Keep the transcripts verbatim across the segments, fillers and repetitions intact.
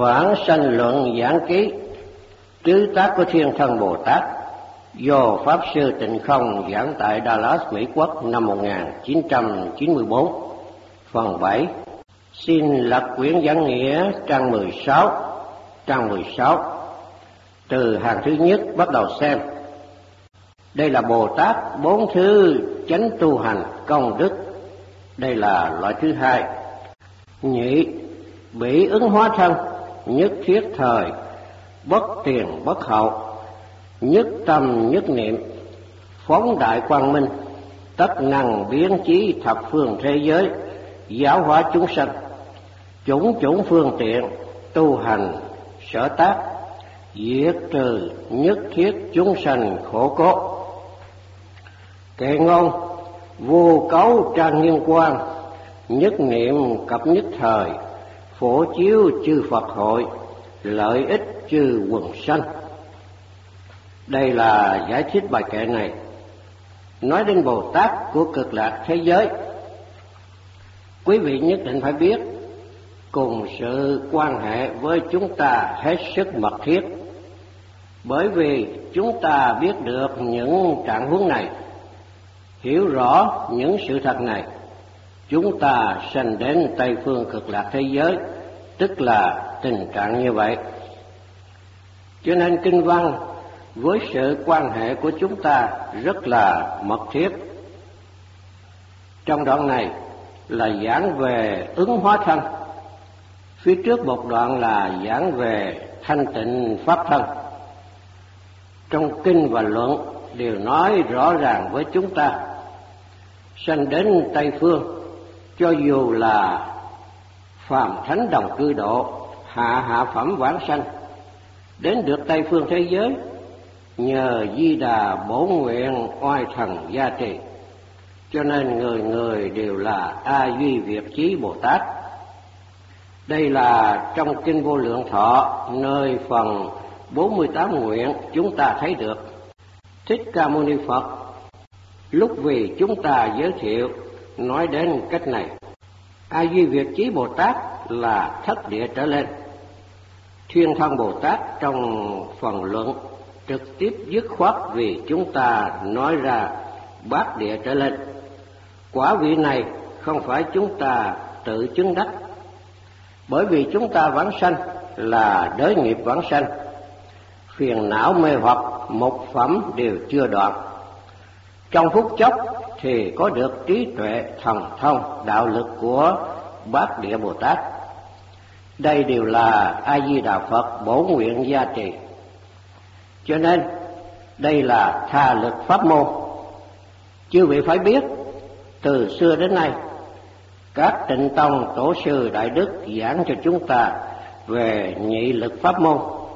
Vãng sanh luận giảng ký, tứ tác của Thiên Thân Bồ Tát, do Pháp Sư Tịnh Không giảng tại Dallas, Mỹ Quốc năm một nghìn chín trăm chín mươi tư. Phần bảy. Xin lật quyển giảng nghĩa trang mười sáu. Trang mười sáu, từ hàng thứ nhất bắt đầu xem. Đây là Bồ Tát bốn thứ chánh tu hành công đức. Đây là loại thứ hai. Nhị, bỉ ứng hóa thân, nhất thiết thời, bất tiền bất hậu, nhất tâm nhất niệm, phóng đại quang minh, tất năng biến chí thập phương thế giới, giáo hóa chúng sanh, chủng chủng phương tiện, tu hành sở tác, diệt trừ nhất thiết chúng sanh khổ cốt. Kệ ngôn, vô cấu trang nghiêm quang, nhất niệm cập nhất thời, phổ chiếu chư Phật hội, lợi ích chư quần sanh. Đây là giải thích bài kệ này, nói đến Bồ Tát của cực lạc thế giới. Quý vị nhất định phải biết, cùng sự quan hệ với chúng ta hết sức mật thiết, bởi vì chúng ta biết được những trạng huống này, hiểu rõ những sự thật này, chúng ta sanh đến Tây phương cực lạc thế giới, tức là tình trạng như vậy. Cho nên kinh văn với sự quan hệ của chúng ta rất là mật thiết. Trong đoạn này là giảng về ứng hóa thân, phía trước một đoạn là giảng về thanh tịnh pháp thân. Trong kinh và luận đều nói rõ ràng với chúng ta, sanh đến Tây phương, cho dù là phàm thánh đồng cư độ, hạ hạ phẩm vãng sanh, đến được Tây phương thế giới nhờ Di Đà bổ nguyện oai thần gia trì, cho nên người người đều là A Duy Việt Chí Bồ Tát. Đây là trong kinh Vô Lượng Thọ, nơi phần bốn mươi tám nguyện chúng ta thấy được Thích Ca Mâu Ni Phật lúc vì chúng ta giới thiệu nói đến cách này. A Duy Việt Chí Bồ Tát là thất địa trở lên. Thiên Thân Bồ Tát trong phần luận trực tiếp dứt khoát vì chúng ta nói ra bát địa trở lên. Quả vị này không phải chúng ta tự chứng đắc, bởi vì chúng ta vãng sanh là đới nghiệp vãng sanh, phiền não mê hoặc một phẩm đều chưa đoạn. Trong phút chốc thì có được trí tuệ thần thông đạo lực của bát địa Bồ Tát. Đây đều là A Di Đà Phật bổ nguyện gia trì. Cho nên đây là tha lực pháp môn. Chư vị phải biết, từ xưa đến nay các Tịnh Tông tổ sư đại đức giảng cho chúng ta về nhị lực pháp môn.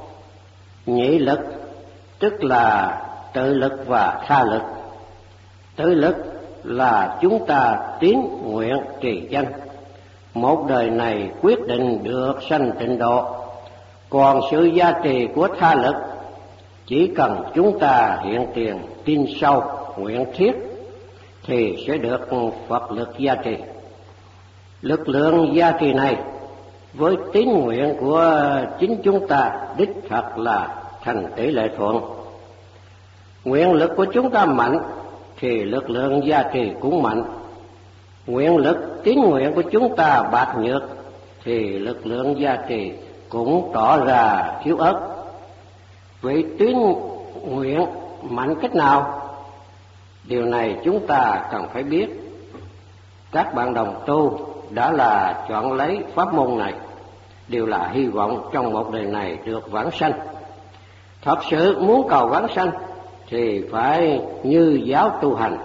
Nhị lực tức là tự lực và tha lực. Tự lực là chúng ta tín nguyện trì danh, một đời này quyết định được sanh tịnh độ. Còn sự gia trì của tha lực, chỉ cần chúng ta hiện tiền tin sâu nguyện thiết thì sẽ được Phật lực gia trì. Lực lượng gia trì này với tín nguyện của chính chúng ta đích thật là thành tỷ lệ thuận. Nguyện lực của chúng ta mạnh thì lực lượng gia trì cũng mạnh. Nguyện lực tín nguyện của chúng ta bạc nhược thì lực lượng gia trì cũng tỏ ra yếu ớt. Vậy tín nguyện mạnh cách nào? Điều này chúng ta cần phải biết. Các bạn đồng tu đã là chọn lấy pháp môn này, đều là hy vọng trong một đời này được vãng sanh. Thật sự muốn cầu vãng sanh thì phải như giáo tu hành.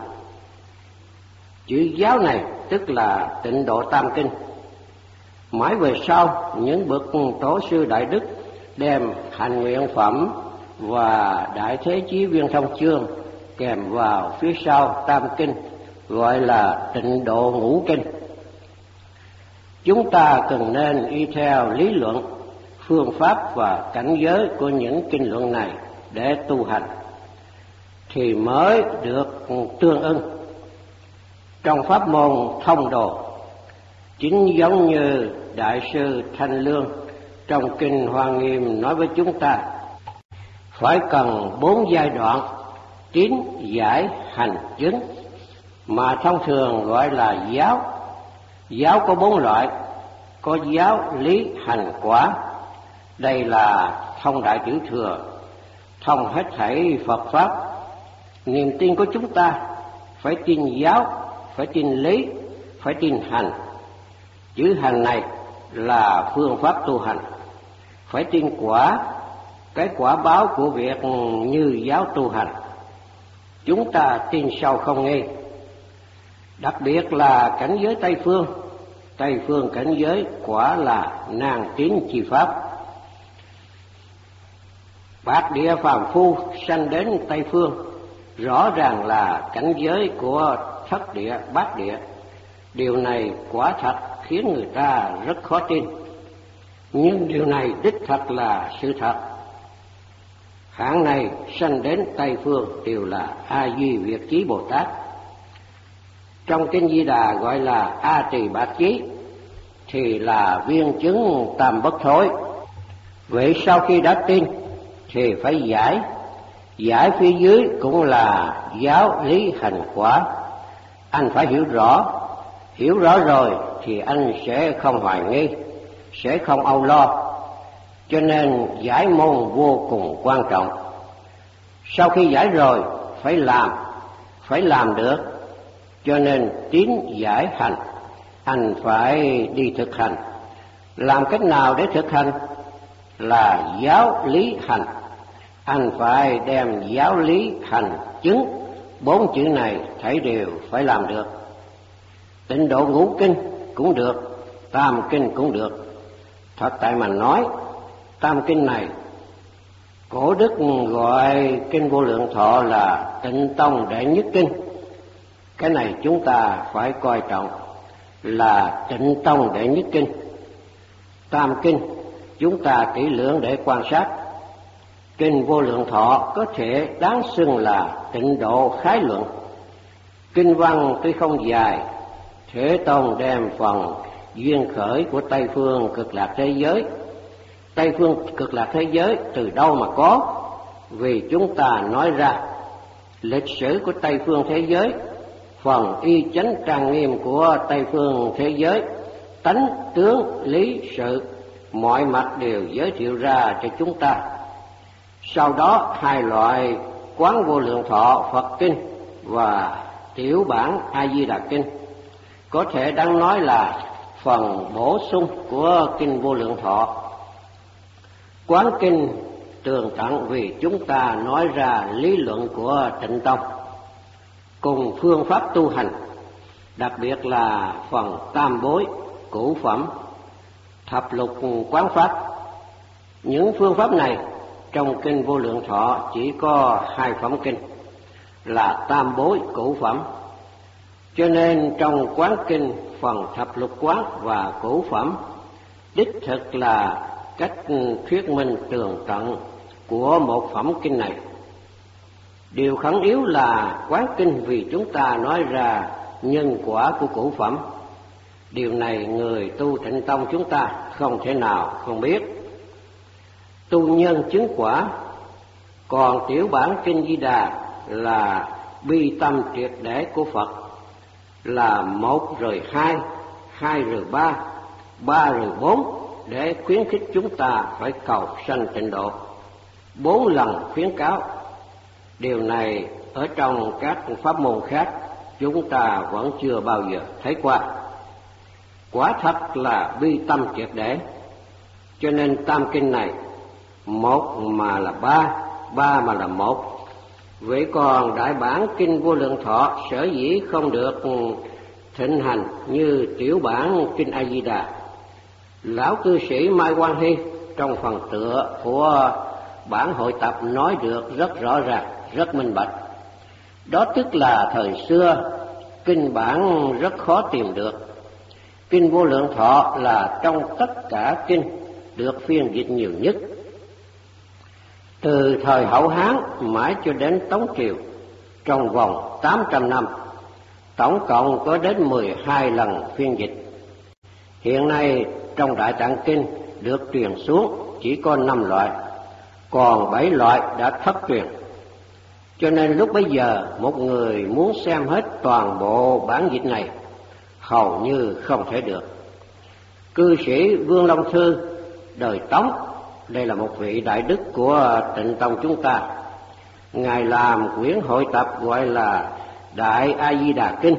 Chữ giáo này tức là Tịnh Độ Tam Kinh. Mãi về sau, những bậc tổ sư đại đức đem hành nguyện phẩm và Đại Thế Chí Viên Thông Chương kèm vào phía sau Tam Kinh, gọi là Tịnh Độ Ngũ Kinh. Chúng ta cần nên y theo lý luận, phương pháp và cảnh giới của những kinh luận này để tu hành, thì mới được tương ưng. Trong pháp môn thông đồ, chính giống như Đại sư Thanh Lương trong Kinh Hoa Nghiêm nói với chúng ta phải cần bốn giai đoạn tín, giải, hành, chứng, mà thông thường gọi là giáo. Giáo có bốn loại, có giáo, lý, hành, quả. Đây là thông Đại Chữ Thừa, thông hết thảy Phật Pháp. Niềm tin của chúng ta phải tin giáo, phải tin lý, phải tin hành. Chữ hành này là phương pháp tu hành. Phải tin quả, cái quả báo của việc như giáo tu hành. Chúng ta tin sâu không nghi. Đặc biệt là cảnh giới Tây Phương. Tây Phương cảnh giới quả là nan tiến chi pháp. Bát địa phàm phu sanh đến Tây Phương, rõ ràng là cảnh giới của thất địa, bát địa. Điều này quả thật khiến người ta rất khó tin, nhưng điều này đích thật là sự thật. Hạng này sanh đến Tây Phương đều là A Di Việt Chí Bồ Tát. Trong Kinh Di Đà gọi là A Tỳ Bát Chí, thì là viên chứng tam bất thối. Vậy sau khi đã tin thì phải giải. Giải phía dưới cũng là giáo, lý, hành, quả. Anh phải hiểu rõ. Hiểu rõ rồi thì anh sẽ không hoài nghi, sẽ không âu lo. Cho nên giải môn vô cùng quan trọng. Sau khi giải rồi phải làm, phải làm được. Cho nên tín, giải, hành, anh phải đi thực hành. Làm cách nào để thực hành? Là giáo, lý, hành. Anh phải đem giáo, lý, hành, chứng, bốn chữ này thảy đều phải làm được. Tịnh độ ngũ kinh cũng được, tam kinh cũng được. Thật tại mà nói, tam kinh này Cổ Đức gọi Kinh Vô Lượng Thọ là Tịnh Tông đệ nhất kinh. Cái này chúng ta phải coi trọng, là Tịnh Tông đệ nhất kinh. Tam kinh chúng ta kỹ lưỡng để quan sát. Kinh Vô Lượng Thọ có thể đáng xưng là tịnh độ khái luận. Kinh văn tuy không dài, Thế Tôn đem phần duyên khởi của Tây Phương Cực Lạc thế giới. Tây Phương Cực Lạc thế giới từ đâu mà có? Vì chúng ta nói ra lịch sử của Tây Phương thế giới, phần y chánh trang nghiêm của Tây Phương thế giới, tánh tướng lý sự, mọi mặt đều giới thiệu ra cho chúng ta. Sau đó hai loại Quán Vô Lượng Thọ Phật kinh và tiểu bản A Di Đà kinh có thể đáng nói là phần bổ sung của Kinh Vô Lượng Thọ. Quán kinh tường tận vì chúng ta nói ra lý luận của Tịnh Tông cùng phương pháp tu hành, đặc biệt là phần tam bối, cửu phẩm, thập lục quán pháp. Những phương pháp này trong Kinh Vô Lượng Thọ chỉ có hai phẩm kinh là tam bối, cửu phẩm. Cho nên trong quán kinh phần thập lục quán và cửu phẩm đích thực là cách thuyết minh tường tận của một phẩm kinh này. Điều khẩn yếu là quán kinh vì chúng ta nói ra nhân quả của cửu phẩm. Điều này người tu Tịnh Tông chúng ta không thể nào không biết. Tu nhân chứng quả, còn tiểu bản Kinh Di Đà là bi tâm triệt để của Phật, là một rồi hai, hai rồi ba, ba rồi bốn, để khuyến khích chúng ta phải cầu sanh tịnh độ. Bốn lần khuyến cáo. Điều này ở trong các pháp môn khác chúng ta vẫn chưa bao giờ thấy qua. Quả thật là bi tâm triệt để. Cho nên tam kinh này một mà là ba, ba mà là một. Vậy còn đại bản Kinh Vô Lượng Thọ sở dĩ không được thịnh hành như tiểu bản Kinh A Di Đà. Lão cư sĩ Mai Quang Hy trong phần tựa của bản hội tập nói được rất rõ ràng, rất minh bạch. Đó tức là thời xưa kinh bản rất khó tìm được. Kinh Vô Lượng Thọ là trong tất cả kinh được phiên dịch nhiều nhất. Từ thời Hậu Hán mãi cho đến Tống Triều, trong vòng tám trăm năm, tổng cộng có đến mười hai lần phiên dịch. Hiện nay trong Đại Tạng Kinh được truyền xuống chỉ có năm loại, còn bảy loại đã thất truyền. Cho nên lúc bấy giờ một người muốn xem hết toàn bộ bản dịch này hầu như không thể được. Cư sĩ Vương Long Thư đời Tống, đây là một vị đại đức của Tịnh Tông chúng ta, ngài làm quyển hội tập gọi là Đại A Di Đà Kinh.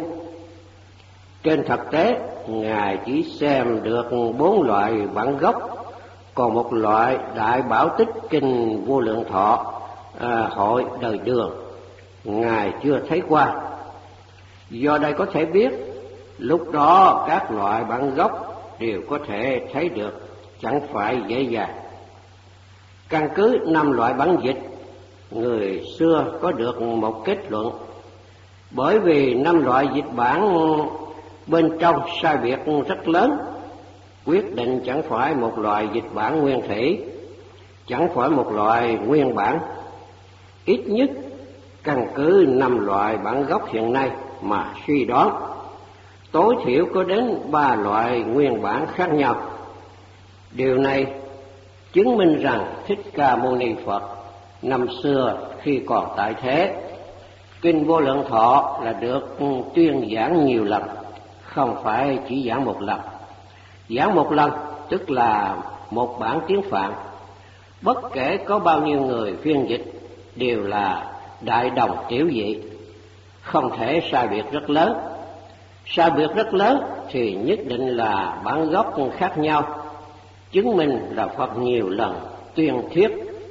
Trên thực tế ngài chỉ xem được bốn loại bản gốc, còn một loại Đại Bảo Tích Kinh Vô Lượng Thọ à, hội đời Đường ngài chưa thấy qua. Do đây có thể biết lúc đó các loại bản gốc đều có thể thấy được, chẳng phải dễ dàng. Căn cứ năm loại bản dịch, người xưa có được một kết luận. Bởi vì năm loại dịch bản bên trong sai biệt rất lớn, quyết định chẳng phải một loại dịch bản nguyên thủy, chẳng phải một loại nguyên bản. Ít nhất căn cứ năm loại bản gốc hiện nay mà suy đoán, tối thiểu có đến ba loại nguyên bản khác nhau. Điều này chứng minh rằng Thích Ca Mâu Ni Phật năm xưa khi còn tại thế, Kinh Vô Lượng Thọ là được tuyên giảng nhiều lần, không phải chỉ giảng một lần. Giảng một lần tức là một bản tiếng Phạn, bất kể có bao nhiêu người phiên dịch đều là đại đồng tiểu dị, không thể sai biệt rất lớn. Sai biệt rất lớn thì nhất định là bản gốc khác nhau, chứng minh là Phật nhiều lần tuyên thuyết.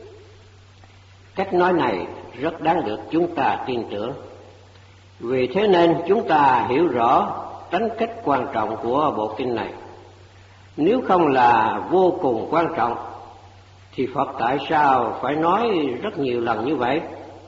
Cách nói này rất đáng được chúng ta tin tưởng. Vì thế nên chúng ta hiểu rõ tính cách quan trọng của bộ kinh này. Nếu không là vô cùng quan trọng thì Phật tại sao phải nói rất nhiều lần như vậy?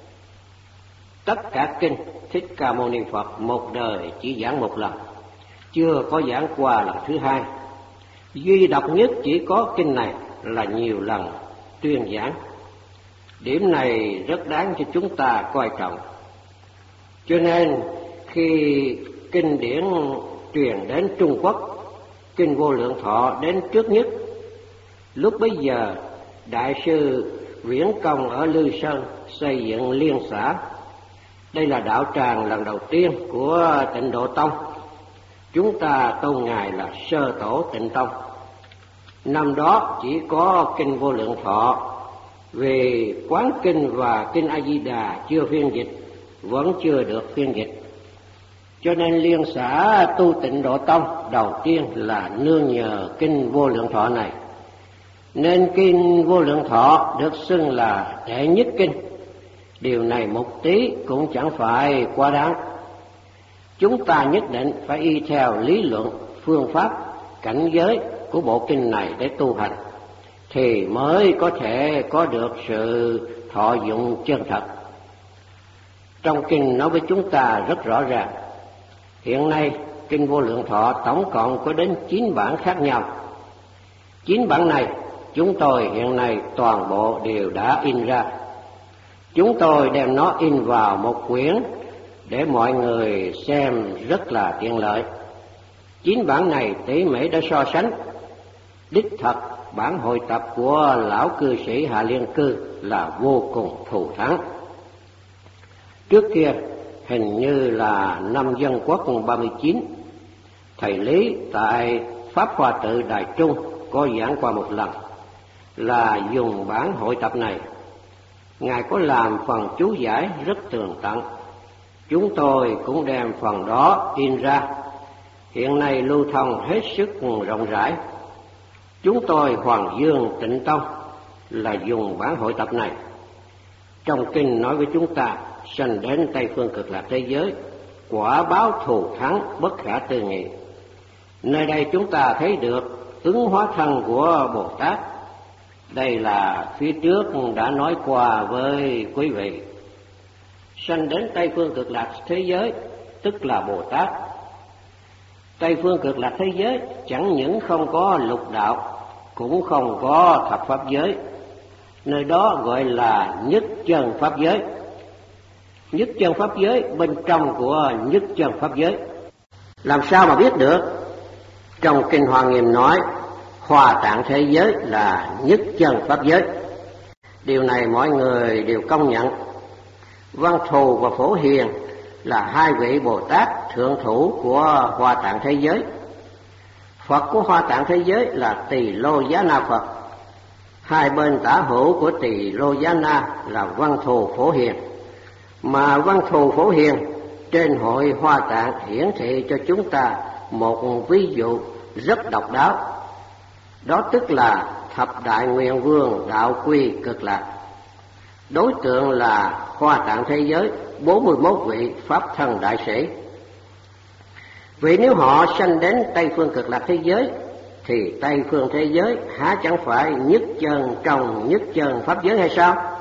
Tất cả kinh Thích Ca Mâu Ni Phật một đời chỉ giảng một lần, chưa có giảng qua lần thứ hai. Duy độc nhất chỉ có kinh này là nhiều lần tuyên giảng. Điểm này rất đáng cho chúng ta coi trọng. Cho nên khi kinh điển truyền đến Trung Quốc, Kinh Vô Lượng Thọ đến trước nhất. Lúc bấy giờ Đại sư Viễn Công ở Lư Sơn xây dựng liên xã. Đây là đạo tràng lần đầu tiên của Tịnh Độ Tông. Chúng ta tôn ngài là sơ tổ Tịnh Tông. Năm đó chỉ có Kinh Vô Lượng Thọ, vì Quán Kinh và Kinh A Di Đà chưa phiên dịch, vẫn chưa được phiên dịch. Cho nên liên xã tu Tịnh Độ Tông đầu tiên là nương nhờ Kinh Vô Lượng Thọ này. Nên Kinh Vô Lượng Thọ được xưng là đệ nhất kinh. Điều này một tí cũng chẳng phải quá đáng. Chúng ta nhất định phải y theo lý luận, phương pháp, cảnh giới của bộ kinh này để tu hành, thì mới có thể có được sự thọ dụng chân thật. Trong kinh nói với chúng ta rất rõ ràng, hiện nay Kinh Vô Lượng Thọ tổng cộng có đến chín bản khác nhau. Chín bản này chúng tôi hiện nay toàn bộ đều đã in ra. Chúng tôi đem nó in vào một quyển để mọi người xem rất là tiện lợi. Chín bản này tỉ mỉ đã so sánh. Đích thật bản hội tập của lão cư sĩ Hạ Liên Cư là vô cùng thù thắng. Trước kia hình như là năm Dân Quốc ba mươi chín, thầy Lý tại Pháp Hoa Tự Đài Trung có giảng qua một lần, là dùng bản hội tập này. Ngài có làm phần chú giải rất tường tận. Chúng tôi cũng đem phần đó in ra. Hiện nay lưu thông hết sức rộng rãi. Chúng tôi Hoàng Dương Tịnh Tông là dùng bản hội tập này. Trong kinh nói với chúng ta, sanh đến Tây Phương Cực Lạc thế giới, quả báo thù thắng bất khả tư nghị. Nơi đây chúng ta thấy được ứng hóa thân của Bồ Tát. Đây là phía trước đã nói qua với quý vị. Sanh đến Tây Phương Cực Lạc thế giới tức là Bồ Tát. Tây Phương Cực Lạc thế giới chẳng những không có lục đạo, cũng không có thập pháp giới. Nơi đó gọi là nhất chân pháp giới. Nhất chân pháp giới bên trong của nhất chân pháp giới. Làm sao mà biết được? Trong Kinh Hoa Nghiêm nói, Hoa Tạng thế giới là nhất chân pháp giới. Điều này mọi người đều công nhận. Văn Thù và Phổ Hiền là hai vị Bồ Tát thượng thủ của Hoa Tạng thế giới. Phật của Hoa Tạng thế giới là Tỳ Lô Giá Na Phật. Hai bên tả hữu của Tỳ Lô Giá Na là Văn Thù Phổ Hiền. Mà Văn Thù Phổ Hiền trên hội Hoa Tạng hiển thị cho chúng ta một ví dụ rất độc đáo. Đó tức là thập đại nguyện vương đạo quy cực lạc. Đối tượng là Hoa Tạng thế giới bốn mươi mốt vị pháp thân đại sĩ. Vì nếu họ sanh đến Tây phương cực lạc thế giới thì Tây phương thế giới há chẳng phải nhất chân trong nhất chân pháp giới hay sao?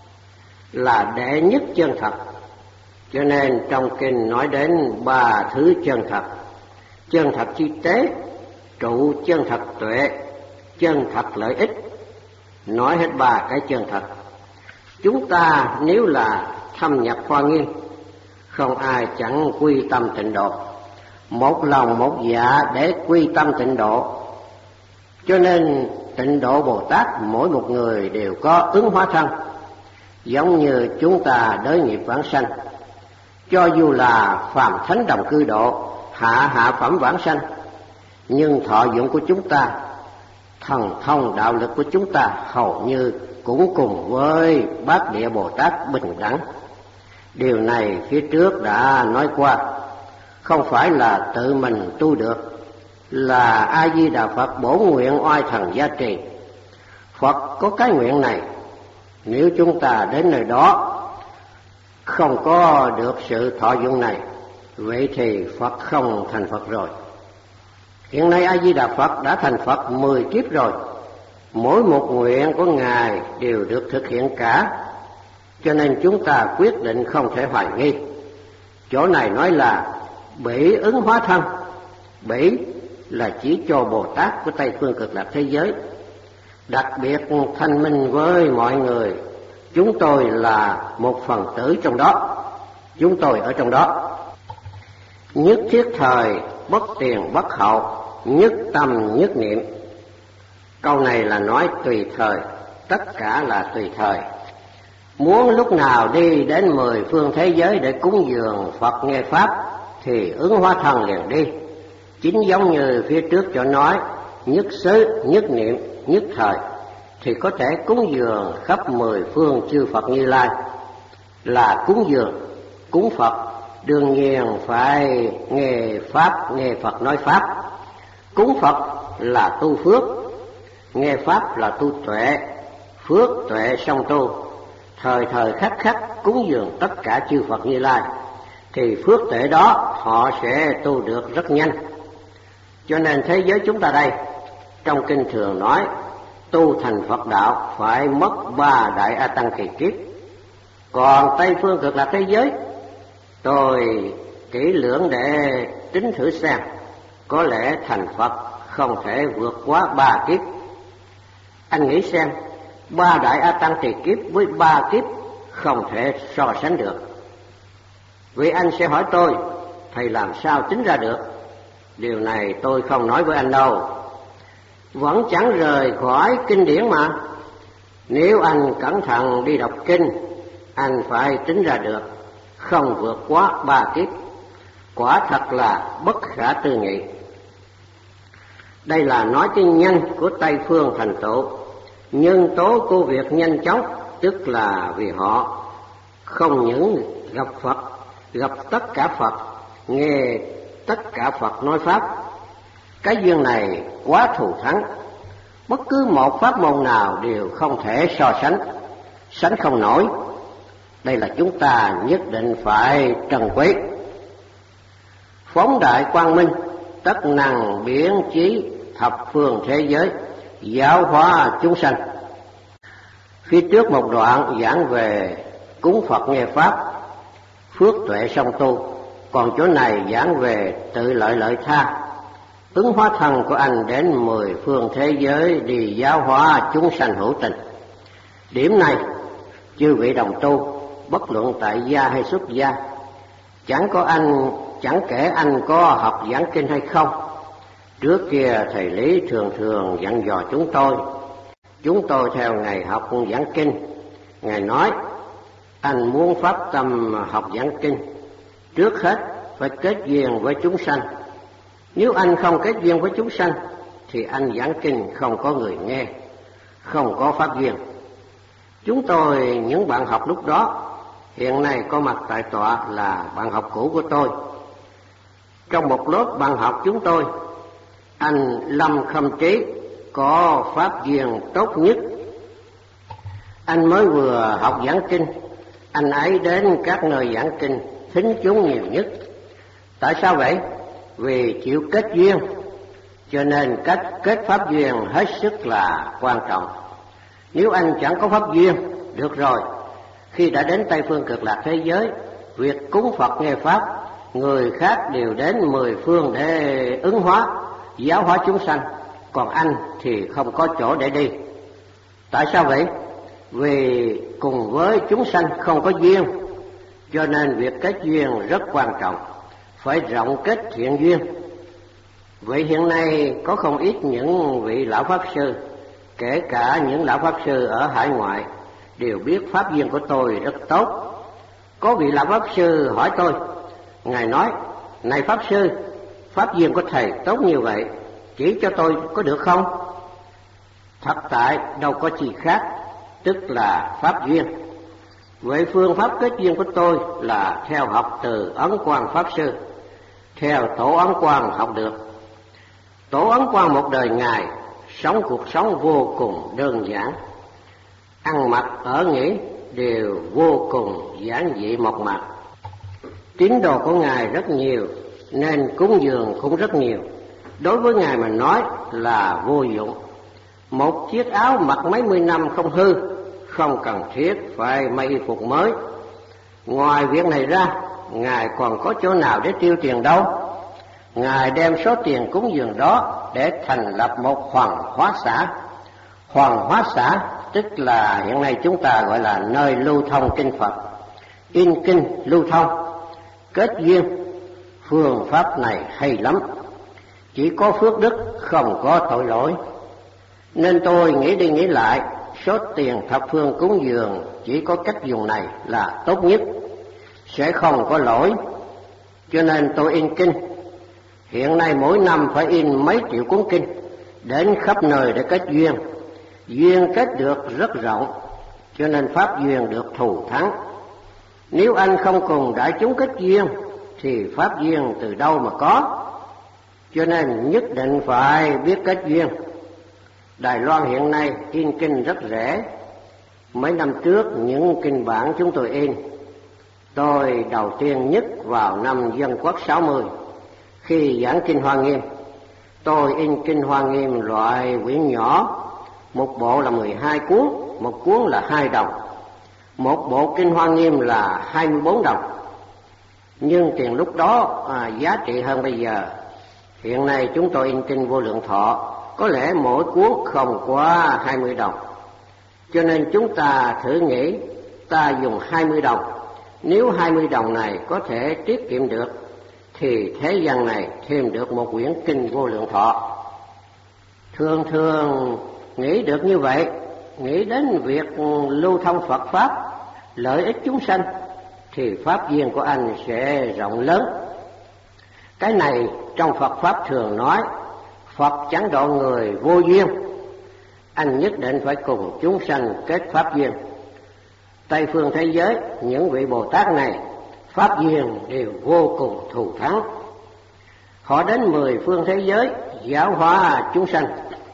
Là đệ nhất chân thật. Cho nên trong kinh nói đến ba thứ chân thật: chân thật chi tế, trụ chân thật tuệ, chân thật lợi ích. Nói hết ba cái chân thật. Chúng ta nếu là thâm nhập khoa nghiên, không ai chẳng quy tâm tịnh độ, một lòng một dạ để quy tâm tịnh độ. Cho nên tịnh độ Bồ Tát mỗi một người đều có ứng hóa thân, giống như chúng ta đới nghiệp vãng sanh. Cho dù là phàm thánh đồng cư độ, hạ hạ phẩm vãng sanh, nhưng thọ dụng của chúng ta, thần thông đạo lực của chúng ta hầu như cũng cùng với Bát Địa Bồ Tát bình đẳng. Điều này phía trước đã nói qua, không phải là tự mình tu được, là A Di Đà Phật bổ nguyện oai thần gia trì. Phật có cái nguyện này, nếu chúng ta đến nơi đó không có được sự thọ dụng này, vậy thì Phật không thành Phật rồi. Hiện nay A Di Đà Phật đã thành Phật mười kiếp rồi, mỗi một nguyện của Ngài đều được thực hiện cả, cho nên chúng ta quyết định không thể hoài nghi. Chỗ này nói là bỉ ứng hóa thân, bỉ là chỉ cho Bồ Tát của Tây phương cực lạc thế giới, đặc biệt thanh minh với mọi người. Chúng tôi là một phần tử trong đó, chúng tôi ở trong đó. Nhất thiết thời, bất tiền bất hậu, nhất tâm nhất niệm. Câu này là nói tùy thời, tất cả là tùy thời. Muốn lúc nào đi đến mười phương thế giới để cúng dường Phật nghe Pháp thì ứng hóa thân liền đi. Chính giống như phía trước chỗ nói, nhất xứ, nhất niệm, nhất thời, thì có thể cúng dường khắp mười phương chư Phật Như Lai. Là cúng dường, cúng Phật đương nhiên phải nghe Pháp, nghe Phật nói Pháp. Cúng Phật là tu phước, nghe Pháp là tu tuệ, phước tuệ song tu. Thời thời khắc khắc cúng dường tất cả chư Phật Như Lai, thì phước tuệ đó họ sẽ tu được rất nhanh. Cho nên thế giới chúng ta đây, trong kinh thường nói, tu thành Phật đạo phải mất ba đại A Tăng kỳ kiếp. Còn Tây phương cực lạc thế giới, tôi kỹ lưỡng để tính thử xem, có lẽ thành Phật không thể vượt quá ba kiếp. Anh nghĩ xem, ba đại A Tăng kỳ kiếp với ba kiếp không thể so sánh được. Vì anh sẽ hỏi tôi, thầy làm sao tính ra được? Điều này tôi không nói với anh đâu, vẫn chẳng rời khỏi kinh điển mà. Nếu anh cẩn thận đi đọc kinh, anh phải tính ra được, không vượt quá ba kiếp. Quả thật là bất khả tư nghị. Đây là nói cái nhanh của Tây phương thành tựu. Nhân tố của việc nhanh chóng tức là vì họ không những gặp Phật, gặp tất cả Phật, nghe tất cả Phật nói Pháp. Cái duyên này quá thù thắng, bất cứ một pháp môn nào đều không thể so sánh, sánh không nổi. Đây là chúng ta nhất định phải trân quý. Phóng đại quang minh, tất năng biến chí thập phương thế giới, giáo hóa chúng sanh. Phía trước một đoạn giảng về cúng Phật nghe Pháp, phước tuệ song tu. Còn chỗ này giảng về tự lợi lợi tha. Ứng hóa thân của anh đến mười phương thế giới đi giáo hóa chúng sanh hữu tình. Điểm này, chư vị đồng tu, bất luận tại gia hay xuất gia, chẳng có anh, chẳng kể anh có học giảng kinh hay không, Trước kia thầy Lý thường thường dặn dò chúng tôi. Chúng tôi theo ngày học giảng kinh. Ngài nói, anh muốn phát tâm học giảng kinh, trước hết phải kết duyên với chúng sanh. Nếu anh không kết duyên với chúng sanh, thì anh giảng kinh không có người nghe, không có pháp duyên. Chúng tôi, những bạn học lúc đó, hiện nay có mặt tại tọa là bạn học cũ của tôi. Trong một lớp bạn học chúng tôi, anh Lâm Khâm Trí có pháp duyên tốt nhất. Anh mới vừa học giảng kinh, anh ấy đến các nơi giảng kinh thính chúng nhiều nhất. Tại sao vậy? Vì chịu kết duyên, cho nên cách kết pháp duyên hết sức là quan trọng. Nếu anh chẳng có pháp duyên, được rồi, khi đã đến Tây Phương Cực Lạc thế giới, việc cúng Phật nghe pháp, người khác đều đến mười phương để ứng hóa, giáo hóa chúng sanh, còn anh thì không có chỗ để đi. Tại sao vậy? Vì cùng với chúng sanh không có duyên, cho nên việc kết duyên rất quan trọng, phải rộng kết thiện duyên. Vậy hiện nay có không ít những vị lão pháp sư, kể cả những lão pháp sư ở hải ngoại, đều biết pháp duyên của tôi rất tốt. Có vị lão pháp sư hỏi tôi, Ngài nói, này pháp sư, pháp duyên của thầy tốt như vậy, chỉ cho tôi có được không? Thật tại đâu có chi khác, tức là pháp duyên. Vậy phương pháp kết duyên của tôi là theo học từ Ấn Quang pháp sư, theo Tổ Ấn Quang học được. Tổ Ấn Quang một đời Ngài sống cuộc sống vô cùng đơn giản, ăn mặc ở nghỉ đều vô cùng giản dị mộc mạc. Tín đồ của Ngài rất nhiều nên cúng dường cũng rất nhiều. Đối với Ngài mà nói là vô dụng. Một chiếc áo mặc mấy mươi năm không hư, không cần thiết phải may y phục mới. Ngoài việc này ra, Ngài còn có chỗ nào để tiêu tiền đâu. Ngài đem số tiền cúng dường đó để thành lập một hoàng hóa xã. Hoàng hóa xã tức là hiện nay chúng ta gọi là nơi lưu thông kinh Phật, in kinh lưu thông, kết duyên. Phương pháp này hay lắm, chỉ có phước đức không có tội lỗi. Nên tôi nghĩ đi nghĩ lại, số tiền thập phương cúng dường chỉ có cách dùng này là tốt nhất, sẽ không có lỗi. Cho nên tôi in kinh. Hiện nay mỗi năm phải in mấy triệu cuốn kinh, đến khắp nơi để kết duyên. Duyên kết được rất rộng, cho nên pháp duyên được thù thắng. Nếu anh không cùng đại chúng kết duyên, thì pháp duyên từ đâu mà có? Cho nên nhất định phải biết kết duyên. Đài Loan hiện nay in kinh rất rẻ. Mấy năm trước những kinh bản chúng tôi in, tôi đầu tiên nhất vào năm Dân Quốc sáu mươi, khi giảng kinh Hoa Nghiêm, tôi in kinh Hoa Nghiêm loại quyển nhỏ, một bộ là mười hai cuốn, một cuốn là hai đồng. Một bộ kinh Hoa Nghiêm là hai mươi bốn đồng. Nhưng tiền lúc đó à, giá trị hơn bây giờ. Hiện nay chúng tôi in kinh Vô Lượng Thọ, có lẽ mỗi cuốn không quá hai mươi đồng. Cho nên chúng ta thử nghĩ, ta dùng hai mươi đồng, nếu hai mươi đồng này có thể tiết kiệm được, thì thế gian này thêm được một quyển kinh Vô Lượng Thọ. Thường thường nghĩ được như vậy, nghĩ đến việc lưu thông Phật Pháp, lợi ích chúng sanh, thì pháp duyên của anh sẽ rộng lớn. Cái này trong Phật Pháp thường nói, Phật chẳng độ người vô duyên. Anh nhất định phải cùng chúng sanh kết pháp duyên. Tây phương thế giới, những vị Bồ Tát này, pháp duyên đều vô cùng thù thắng. Họ đến mười phương thế giới giáo hóa chúng sanh,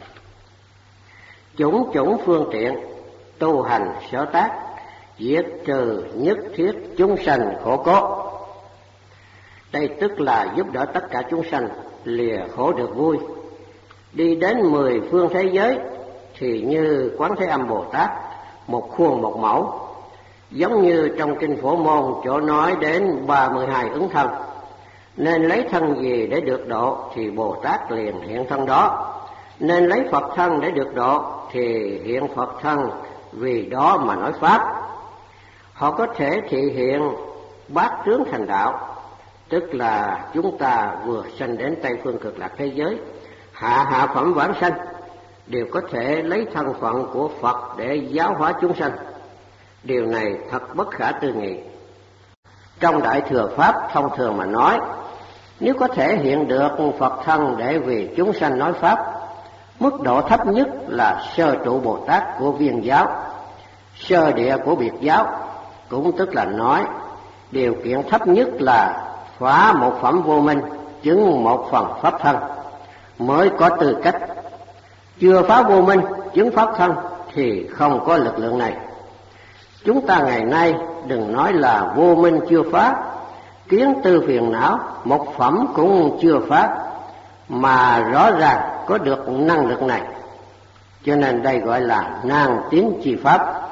chủng chủng phương tiện, tu hành sở tác, diệt trừ nhất thiết chúng sanh khổ cốt. Đây tức là giúp đỡ tất cả chúng sanh lìa khổ được vui. Đi đến mười phương thế giới thì như Quán Thế Âm Bồ Tát, một khuôn một mẫu. Giống như trong kinh Phổ Môn chỗ nói đến ba mươi hai ứng thân, nên lấy thân gì để được độ thì Bồ Tát liền hiện thân đó. Nên lấy Phật thân để được độ thì hiện Phật thân, vì đó mà nói Pháp. Họ có thể thị hiện bát tướng thành đạo, tức là chúng ta vừa sanh đến Tây phương Cực Lạc thế giới, hạ hạ phẩm vãng sanh đều có thể lấy thân phận của Phật để giáo hóa chúng sanh. Điều này thật bất khả tư nghị. Trong Đại Thừa Pháp thông thường mà nói, nếu có thể hiện được Phật thân để vì chúng sanh nói Pháp, mức độ thấp nhất là sơ trụ Bồ Tát của Viên giáo, sơ địa của Biệt giáo, cũng tức là nói điều kiện thấp nhất là phá một phẩm vô minh, chứng một phần Pháp thân, mới có tư cách. Chưa phá vô minh, chứng Pháp thân thì không có lực lượng này. Chúng ta ngày nay đừng nói là vô minh chưa phá, kiến tư phiền não một phẩm cũng chưa phá, mà rõ ràng có được năng lực này. Cho nên đây gọi là nan tiến chi pháp.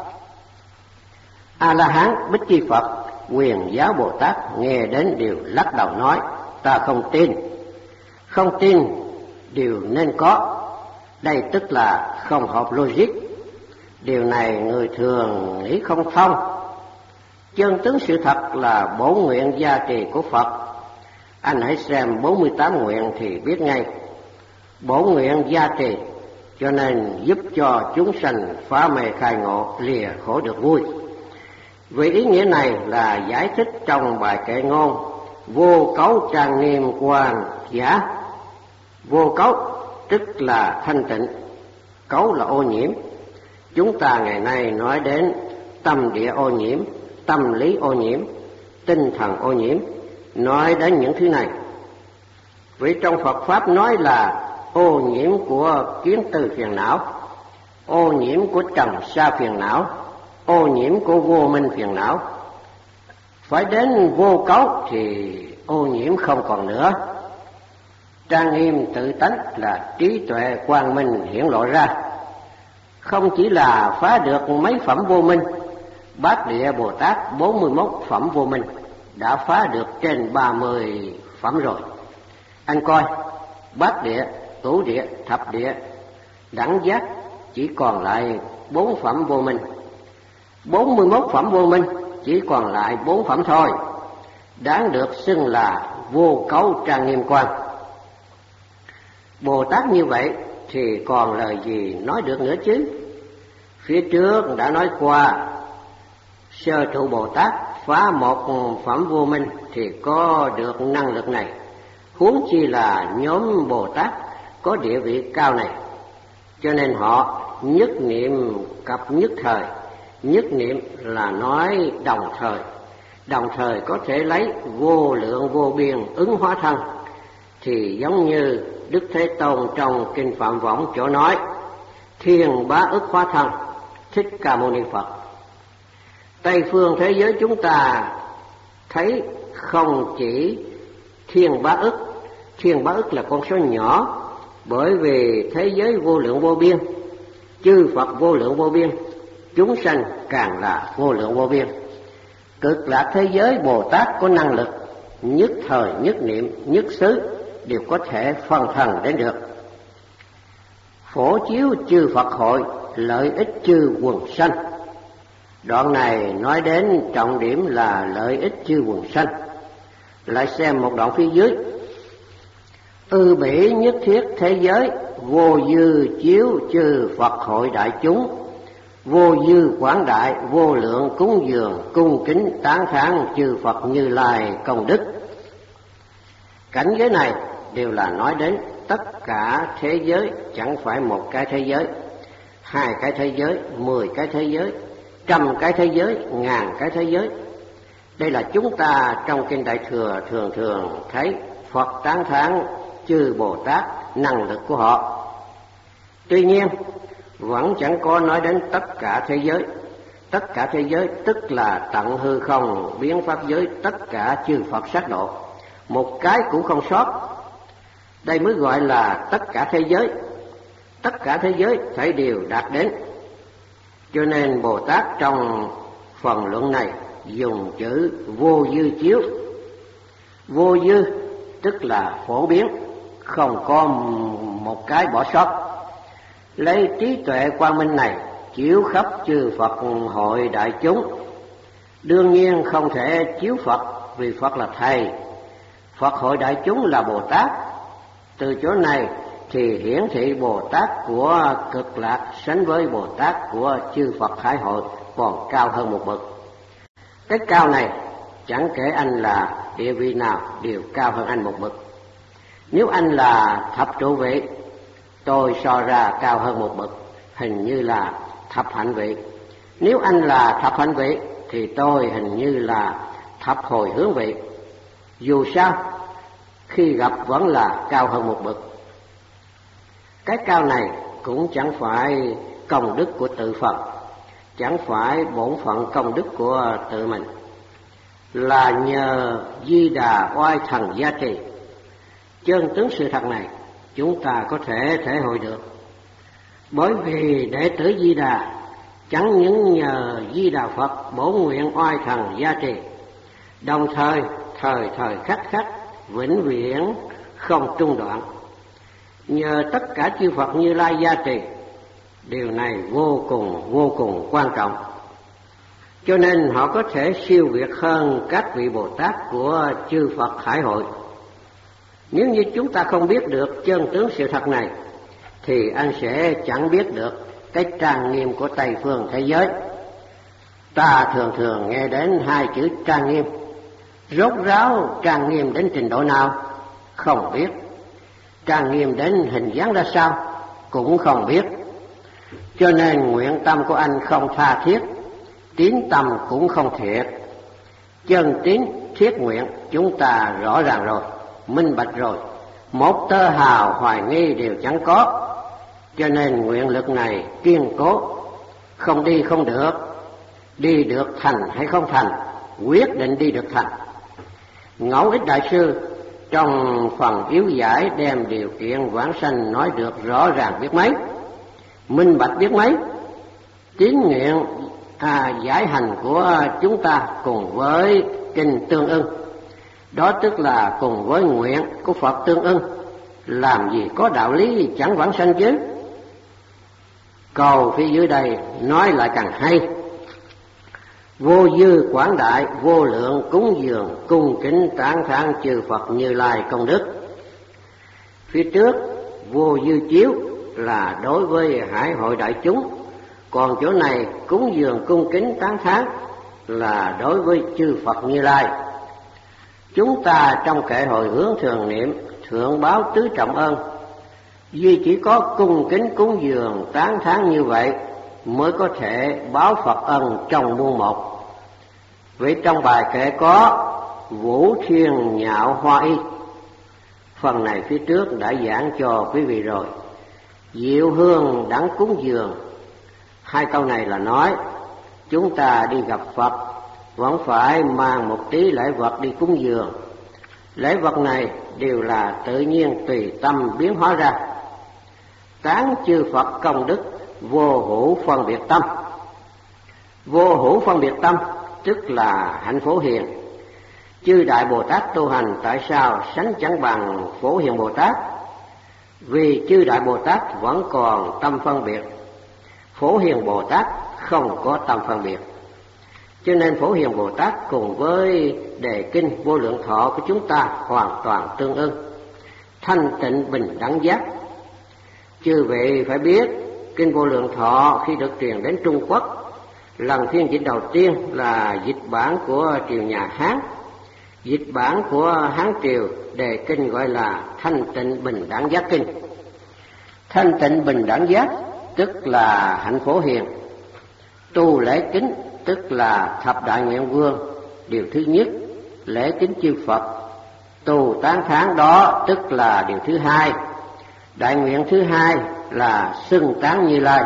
A-la-hán Bích Chi Phật, Quyền Giáo Bồ Tát nghe đến đều lắc đầu nói: ta không tin. Không tin điều nên có, đây tức là không hợp logic. Điều này người thường nghĩ không thông. Chân tướng sự thật là bổn nguyện gia trì của Phật. Anh hãy xem bốn mươi tám nguyện thì biết ngay. Bổn nguyện gia trì cho nên giúp cho chúng sanh phá mê khai ngộ, lìa khổ được vui. Vì ý nghĩa này là giải thích trong bài kệ ngôn vô cấu trang nghiêm quan giả. Vô cấu tức là thanh tịnh, cấu là ô nhiễm. Chúng ta ngày nay nói đến tâm địa ô nhiễm, tâm lý ô nhiễm, tinh thần ô nhiễm, nói đến những thứ này. Vì trong Phật Pháp nói là ô nhiễm của kiến tư phiền não, ô nhiễm của trần sa phiền não, ô nhiễm của vô minh phiền não. Phải đến vô cấu thì ô nhiễm không còn nữa. Trang nghiêm tự tánh là trí tuệ quang minh hiển lộ ra. Không chỉ là phá được mấy phẩm vô minh, Bát Địa Bồ Tát bốn mươi mốt phẩm vô minh đã phá được trên ba mươi phẩm rồi. Anh coi, Bát Địa, Cửu Địa, Thập Địa, Đẳng Giác chỉ còn lại bốn phẩm vô minh. bốn mươi mốt phẩm vô minh chỉ còn lại bốn phẩm thôi, đáng được xưng là vô cấu trang nghiêm quan. Bồ Tát như vậy thì còn lời gì nói được nữa chứ? Phía trước đã nói qua, sơ trụ Bồ Tát phá một phẩm vô minh thì có được năng lực này, huống chi là nhóm Bồ Tát có địa vị cao này. Cho nên họ nhất niệm cập nhất thời. Nhất niệm là nói đồng thời, đồng thời có thể lấy vô lượng vô biên ứng hóa thân. Thì giống như Đức Thế Tôn trong Kinh Phạm Võng chỗ nói thiên bá ức hóa thân Thích Ca Mâu Ni Phật. Tây phương thế giới chúng ta thấy không chỉ thiên bá ức, thiên bá ức là con số nhỏ, bởi vì thế giới vô lượng vô biên, chư Phật vô lượng vô biên, chúng sanh càng là vô lượng vô biên. Cực lạc thế giới Bồ Tát có năng lực nhất thời nhất niệm nhất xứ đều có thể phân thần đến được. Phổ chiếu chư Phật hội, lợi ích chư quần sanh. Đoạn này nói đến trọng điểm là lợi ích chư quần sanh. Lại xem một đoạn phía dưới: ư bỉ nhất thiết thế giới, vô dư chiếu chư Phật hội đại chúng, vô dư quảng đại vô lượng cúng dường, cung kính tán thán chư Phật Như Lai công đức. Cảnh giới này đều là nói đến tất cả thế giới, chẳng phải một cái thế giới, hai cái thế giới, mười cái thế giới, trăm cái thế giới, ngàn cái thế giới. Đây là chúng ta trong Kinh Đại Thừa thường thường thấy Phật tán thán chư Bồ Tát năng lực của họ. Tuy nhiên vẫn chẳng có nói đến tất cả thế giới. Tất cả thế giới tức là tận hư không biến pháp giới, tất cả chư Phật sát độ, một cái cũng không sót. Đây mới gọi là tất cả thế giới. Tất cả thế giới phải đều đạt đến. Cho nên Bồ Tát trong phần luận này dùng chữ vô dư chiếu. Vô dư tức là phổ biến, không có một cái bỏ sót. Lấy trí tuệ quang minh này chiếu khắp chư Phật hội đại chúng. Đương nhiên không thể chiếu Phật, vì Phật là Thầy, Phật hội đại chúng là Bồ Tát. Từ chỗ này thì hiển thị Bồ Tát của Cực Lạc sánh với Bồ Tát của chư Phật Hải Hội còn cao hơn một bậc. Cái cao này chẳng kể anh là địa vị nào đều cao hơn anh một bậc. Nếu anh là thập trụ vị, tôi so ra cao hơn một bậc, hình như là thập hạnh vị. Nếu anh là thập hạnh vị thì tôi hình như là thập hồi hướng vị. Dù sao, khi gặp vẫn là cao hơn một bậc. Cái cao này cũng chẳng phải công đức của tự Phật, chẳng phải bổn phận công đức của tự mình, là nhờ Di Đà oai thần gia trì. Chân tướng sự thật này chúng ta có thể thể hội được, bởi vì đệ tử Di Đà chẳng những nhờ Di Đà Phật bổ nguyện oai thần gia trì, đồng thời thời thời khắc khắc vĩnh viễn không trung đoạn, nhờ tất cả chư Phật Như Lai gia trì. Điều này vô cùng vô cùng quan trọng, cho nên họ có thể siêu việt hơn các vị Bồ Tát của chư Phật Hải Hội. Nếu như chúng ta không biết được chân tướng sự thật này thì anh sẽ chẳng biết được cái trang nghiêm của Tây phương thế giới. Ta thường thường nghe đến hai chữ trang nghiêm, rốt ráo trang nghiêm đến trình độ nào không biết, trang nghiêm đến hình dáng ra sao cũng không biết. Cho nên nguyện tâm của anh không tha thiết, tín tâm cũng không thiệt. Chân tín thiết nguyện chúng ta rõ ràng rồi, minh bạch rồi, một tơ hào hoài nghi đều chẳng có. Cho nên nguyện lực này kiên cố, không đi không được, đi được thành hay không thành, quyết định đi được thành. Ngẫu Ích Đại Sư trong phần yếu giải đem điều kiện vãng sanh nói được rõ ràng biết mấy, minh bạch biết mấy. Tín nguyện à, giải hành của chúng ta cùng với kinh tương ưng, đó tức là cùng với nguyện của Phật tương ưng, làm gì có đạo lý chẳng vãng sanh chứ. Câu phía dưới đây nói lại càng hay: vô dư quảng đại, vô lượng cúng dường, cung kính tán thán chư Phật Như Lai công đức. Phía trước vô dư chiếu là đối với hải hội đại chúng, còn chỗ này cúng dường cung kính tán thán là đối với chư Phật Như Lai. Chúng ta trong kệ hồi hướng thường niệm thượng báo tứ trọng ơn, duy chỉ có cung kính cúng dường tán thán như vậy mới có thể báo Phật ân trong muôn một. Vì trong bài kệ có Vũ Thiên Nhạo Hoa Y, phần này phía trước đã giảng cho quý vị rồi. Diệu hương đẳng cúng dường, hai câu này là nói chúng ta đi gặp Phật vẫn phải mang một tí lễ vật đi cúng dường. Lễ vật này đều là tự nhiên tùy tâm biến hóa ra. Tán chư Phật công đức vô hữu phân biệt tâm. Vô hữu phân biệt tâm tức là hạnh Phổ Hiền. Chư Đại Bồ Tát tu hành tại sao sánh chẳng bằng Phổ Hiền Bồ Tát? Vì chư Đại Bồ Tát vẫn còn tâm phân biệt, Phổ Hiền Bồ Tát không có tâm phân biệt. Cho nên Phổ Hiền Bồ Tát cùng với đề kinh Vô Lượng Thọ của chúng ta hoàn toàn tương ưng, thanh tịnh bình đẳng giác. Chư vị phải biết, kinh Vô Lượng Thọ khi được truyền đến Trung Quốc, lần phiên dịch đầu tiên là dịch bản của triều nhà Hán. Dịch bản của Hán triều đề kinh gọi là thanh tịnh bình đẳng giác kinh. Thanh tịnh bình đẳng giác tức là hạnh Phổ Hiền. Tu lễ kính tức là thập đại nguyện vương, điều thứ nhất, lễ kính chư Phật. Tu tán thán đó tức là điều thứ hai. Đại nguyện thứ hai là xưng tán Như Lai.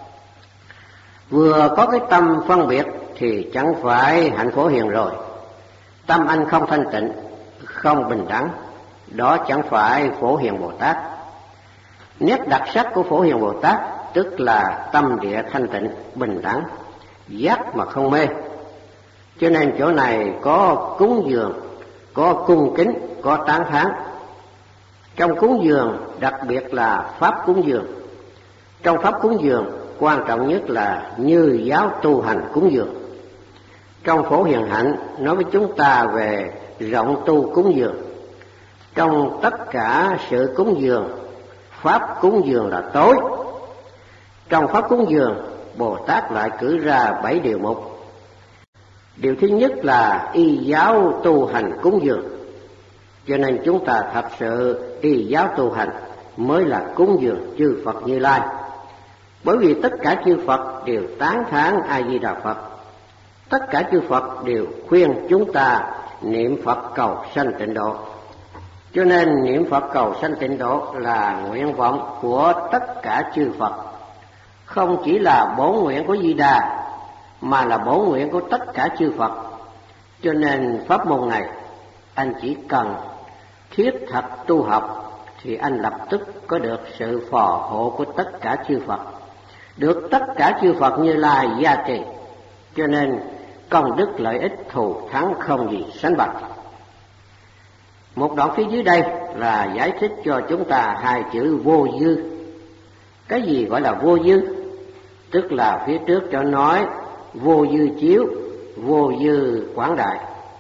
Vừa có cái tâm phân biệt thì chẳng phải hạnh Phổ Hiền rồi. Tâm anh không thanh tịnh, không bình đẳng, đó chẳng phải Phổ Hiền Bồ Tát. Nét đặc sắc của Phổ Hiền Bồ Tát tức là tâm địa thanh tịnh, bình đẳng, giác mà không mê. Cho nên chỗ này có cúng dường, có cung kính, có tán thán. Trong cúng dường đặc biệt là pháp cúng dường. Trong pháp cúng dường quan trọng nhất là như giáo tu hành cúng dường. Trong Phổ Hiền Hạnh nói với chúng ta về rộng tu cúng dường. Trong tất cả sự cúng dường, pháp cúng dường là tối. Trong pháp cúng dường, Bồ Tát lại cử ra bảy điều mục. Điều thứ nhất là y giáo tu hành cúng dường. Cho nên chúng ta thật sự y giáo tu hành mới là cúng dường chư Phật Như Lai. Bởi vì tất cả chư Phật đều tán thán A Di Đà Phật. Tất cả chư Phật đều khuyên chúng ta niệm Phật cầu sanh tịnh độ. Cho nên niệm Phật cầu sanh tịnh độ là nguyện vọng của tất cả chư Phật. Không chỉ là bổn nguyện của Di Đà, mà là bổn nguyện của tất cả chư Phật. Cho nên pháp môn này, anh chỉ cần thiết thật tu học, thì anh lập tức có được sự phò hộ của tất cả chư Phật, được tất cả chư Phật Như Lai gia trì. Cho nên công đức lợi ích thù thắng không gì sánh bằng. Một đoạn phía dưới đây là giải thích cho chúng ta hai chữ vô dư. Cái gì gọi là vô dư? Tức là phía trước cho nói vô dư chiếu, vô dư quảng đại.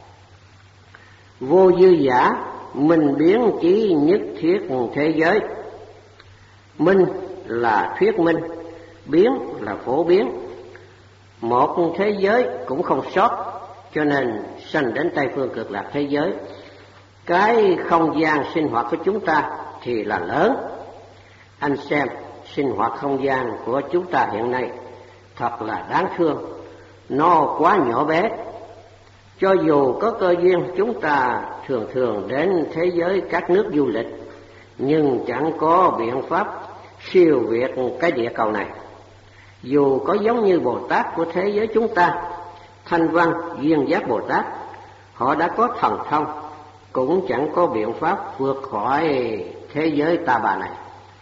Vô dư giả, minh biến chí nhất thiết thế giới. Minh là thuyết minh, biến là phổ biến. Một thế giới cũng không sót, cho nên sanh đến Tây Phương Cực Lạc thế giới. Cái không gian sinh hoạt của chúng ta thì là lớn. Anh xem sinh hoạt không gian của chúng ta hiện nay thật là đáng thương, nó quá nhỏ bé. Cho dù có cơ duyên chúng ta thường thường đến thế giới các nước du lịch, nhưng chẳng có biện pháp siêu việt cái địa cầu này. Dù có giống như Bồ Tát của thế giới chúng ta, Thanh Văn, Duyên Giác Bồ Tát, họ đã có thần thông, cũng chẳng có biện pháp vượt khỏi thế giới ta bà này.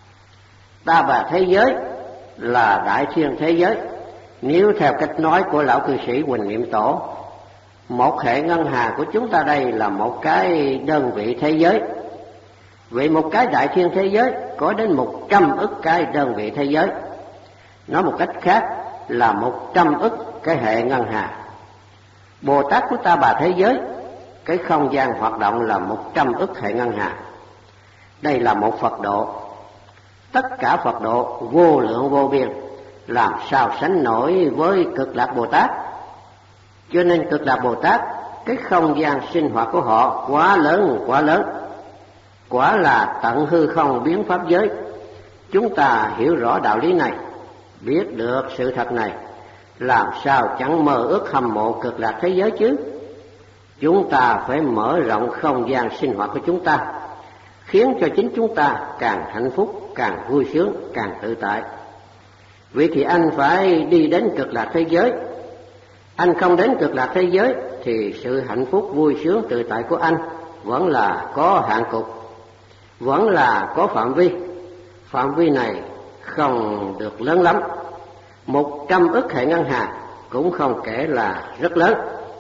Ta bà thế giới là đại thiên thế giới. Nếu theo cách nói của lão cư sĩ Huỳnh Niệm Tổ, một hệ ngân hà của chúng ta đây là một cái đơn vị thế giới. Vậy một cái đại thiên thế giới có đến một trăm ức cái đơn vị thế giới. Nói một cách khác là một trăm ức cái hệ ngân hà. Bồ Tát của ta bà thế giới, cái không gian hoạt động là một trăm ức hệ ngân hà. Đây là một Phật độ. Tất cả Phật độ vô lượng vô biên, làm sao sánh nổi với Cực Lạc Bồ Tát. Cho nên Cực Lạc Bồ Tát, cái không gian sinh hoạt của họ quá lớn quá lớn, quả là tận hư không biến pháp giới. Chúng ta hiểu rõ đạo lý này, biết được sự thật này, làm sao chẳng mơ ước hâm mộ Cực Lạc thế giới chứ. Chúng ta phải mở rộng không gian sinh hoạt của chúng ta, khiến cho chính chúng ta càng hạnh phúc, càng vui sướng, càng tự tại. Vậy thì anh phải đi đến Cực Lạc thế giới. Anh không đến Cực Lạc thế giới thì sự hạnh phúc, vui sướng, tự tại của anh vẫn là có hạn cục, vẫn là có phạm vi. Phạm vi này không được lớn lắm. Một trăm ức hệ ngân hà cũng không kể là rất lớn.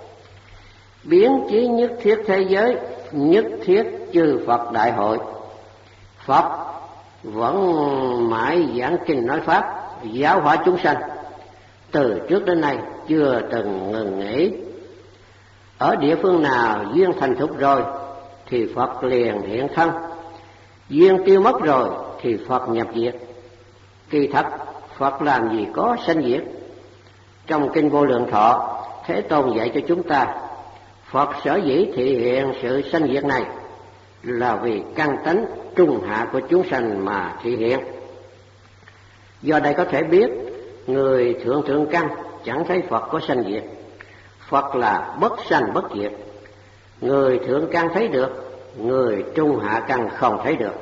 Biến chí nhất thiết thế giới, nhất thiết chư Phật đại hội. Phật vẫn mãi giảng kinh nói pháp, giáo hóa chúng sanh, từ trước đến nay chưa từng ngừng nghỉ. Ở địa phương nào duyên thành thục rồi thì Phật liền hiện thân, duyên tiêu mất rồi thì Phật nhập diệt. Kỳ thật Phật làm gì có sanh diệt. Trong kinh Vô Lượng Thọ, Thế Tôn dạy cho chúng ta, Phật sở dĩ thị hiện sự sanh diệt này là vì căn tánh trung hạ của chúng sanh mà thị hiện. Do đây có thể biết, người thượng thượng căn chẳng thấy Phật có sanh diệt. Phật là bất sanh bất diệt. Người thượng căn thấy được, người trung hạ căn không thấy được.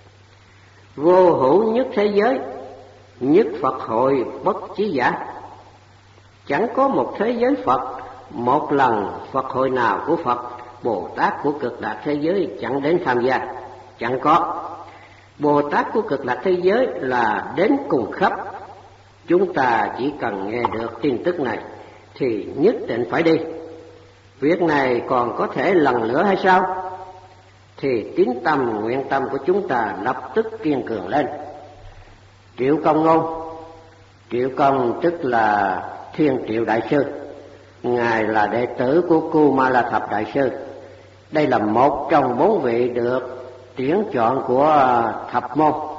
Vô hữu nhất thế giới, nhất Phật hội bất chí giả. Chẳng có một thế giới Phật, một lần Phật hội nào của Phật, Bồ Tát của Cực Lạc thế giới chẳng đến tham gia. Chẳng có. Bồ Tát của Cực Lạc thế giới là đến cùng khắp. Chúng ta chỉ cần nghe được tin tức này thì nhất định phải đi. Việc này còn có thể lần nữa hay sao? Thì tín tâm, nguyện tâm của chúng ta lập tức kiên cường lên. Triệu Công Ngôn, Triệu Công tức là Thiên Triệu Đại Sư, ngài là đệ tử của Kumala Thập Đại Sư. Đây là một trong bốn vị được tuyển chọn của thập môn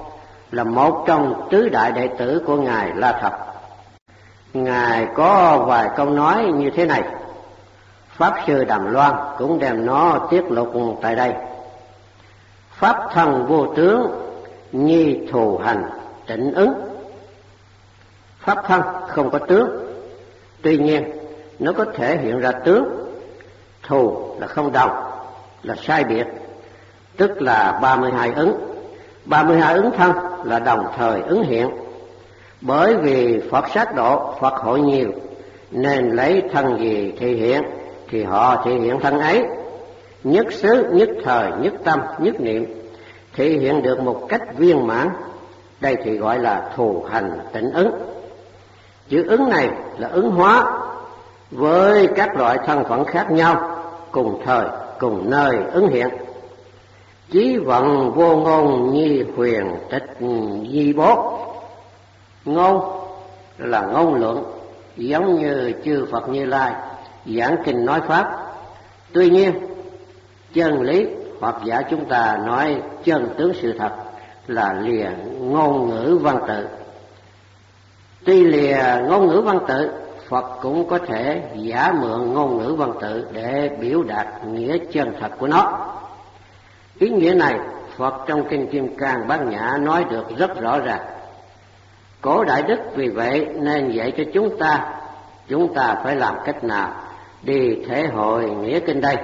là một trong tứ đại đệ tử của Ngài La Thập. Ngài có vài câu nói như thế này, Pháp Sư Đàm Loan cũng đem nó tiết lộ tại đây. Pháp thân vô tướng, nhi thù hành tịnh ứng. Pháp thân không có tướng, tuy nhiên nó có thể hiện ra tướng. Thù là không đồng, là sai biệt, tức là ba mươi hai ứng. ba mươi hai ứng thân là đồng thời ứng hiện. Bởi vì Phật sát độ, Phật hội nhiều, nên lấy thân gì thể hiện thì họ thể hiện thân ấy. Nhất xứ, nhất thời, nhất tâm, nhất niệm, thể hiện được một cách viên mãn. Đây thì gọi là thù hành tịnh ứng. Chữ ứng này là ứng hóa với các loại thân phận khác nhau, cùng thời, cùng nơi ứng hiện. Chí vận vô ngôn nhi huyền tịch di bố. Ngôn là ngôn luận, giống như chư Phật Như Lai giảng kinh nói pháp. Tuy nhiên, chân lý hoặc giả chúng ta nói chân tướng sự thật là lìa ngôn ngữ văn tự. Tuy lìa ngôn ngữ văn tự, Phật cũng có thể giả mượn ngôn ngữ văn tự để biểu đạt nghĩa chân thật của nó. Ý nghĩa này Phật trong kinh Kim Cang Bát Nhã nói được rất rõ ràng. Cổ Đại Đức vì vậy nên dạy cho chúng ta, chúng ta phải làm cách nào đi thể hội nghĩa kinh đây.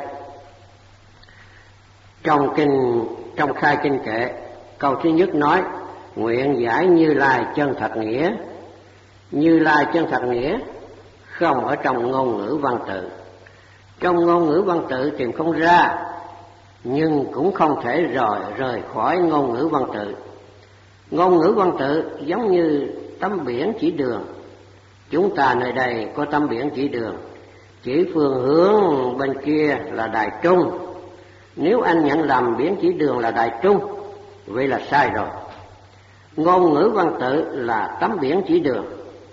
Trong kinh, trong khai kinh kệ, câu thứ nhất nói, nguyện giải Như Lai chân thật nghĩa. Như Lai chân thật nghĩa không ở trong ngôn ngữ văn tự. Trong ngôn ngữ văn tự tìm không ra, nhưng cũng không thể rời rời khỏi ngôn ngữ văn tự. Ngôn ngữ văn tự giống như tấm biển chỉ đường. Chúng ta nơi đây có tấm biển chỉ đường, chỉ phương hướng bên kia là Đài Trung. Nếu anh nhận lầm biển chỉ đường là Đài Trung, vậy là sai rồi. Ngôn ngữ văn tự là tấm biển chỉ đường,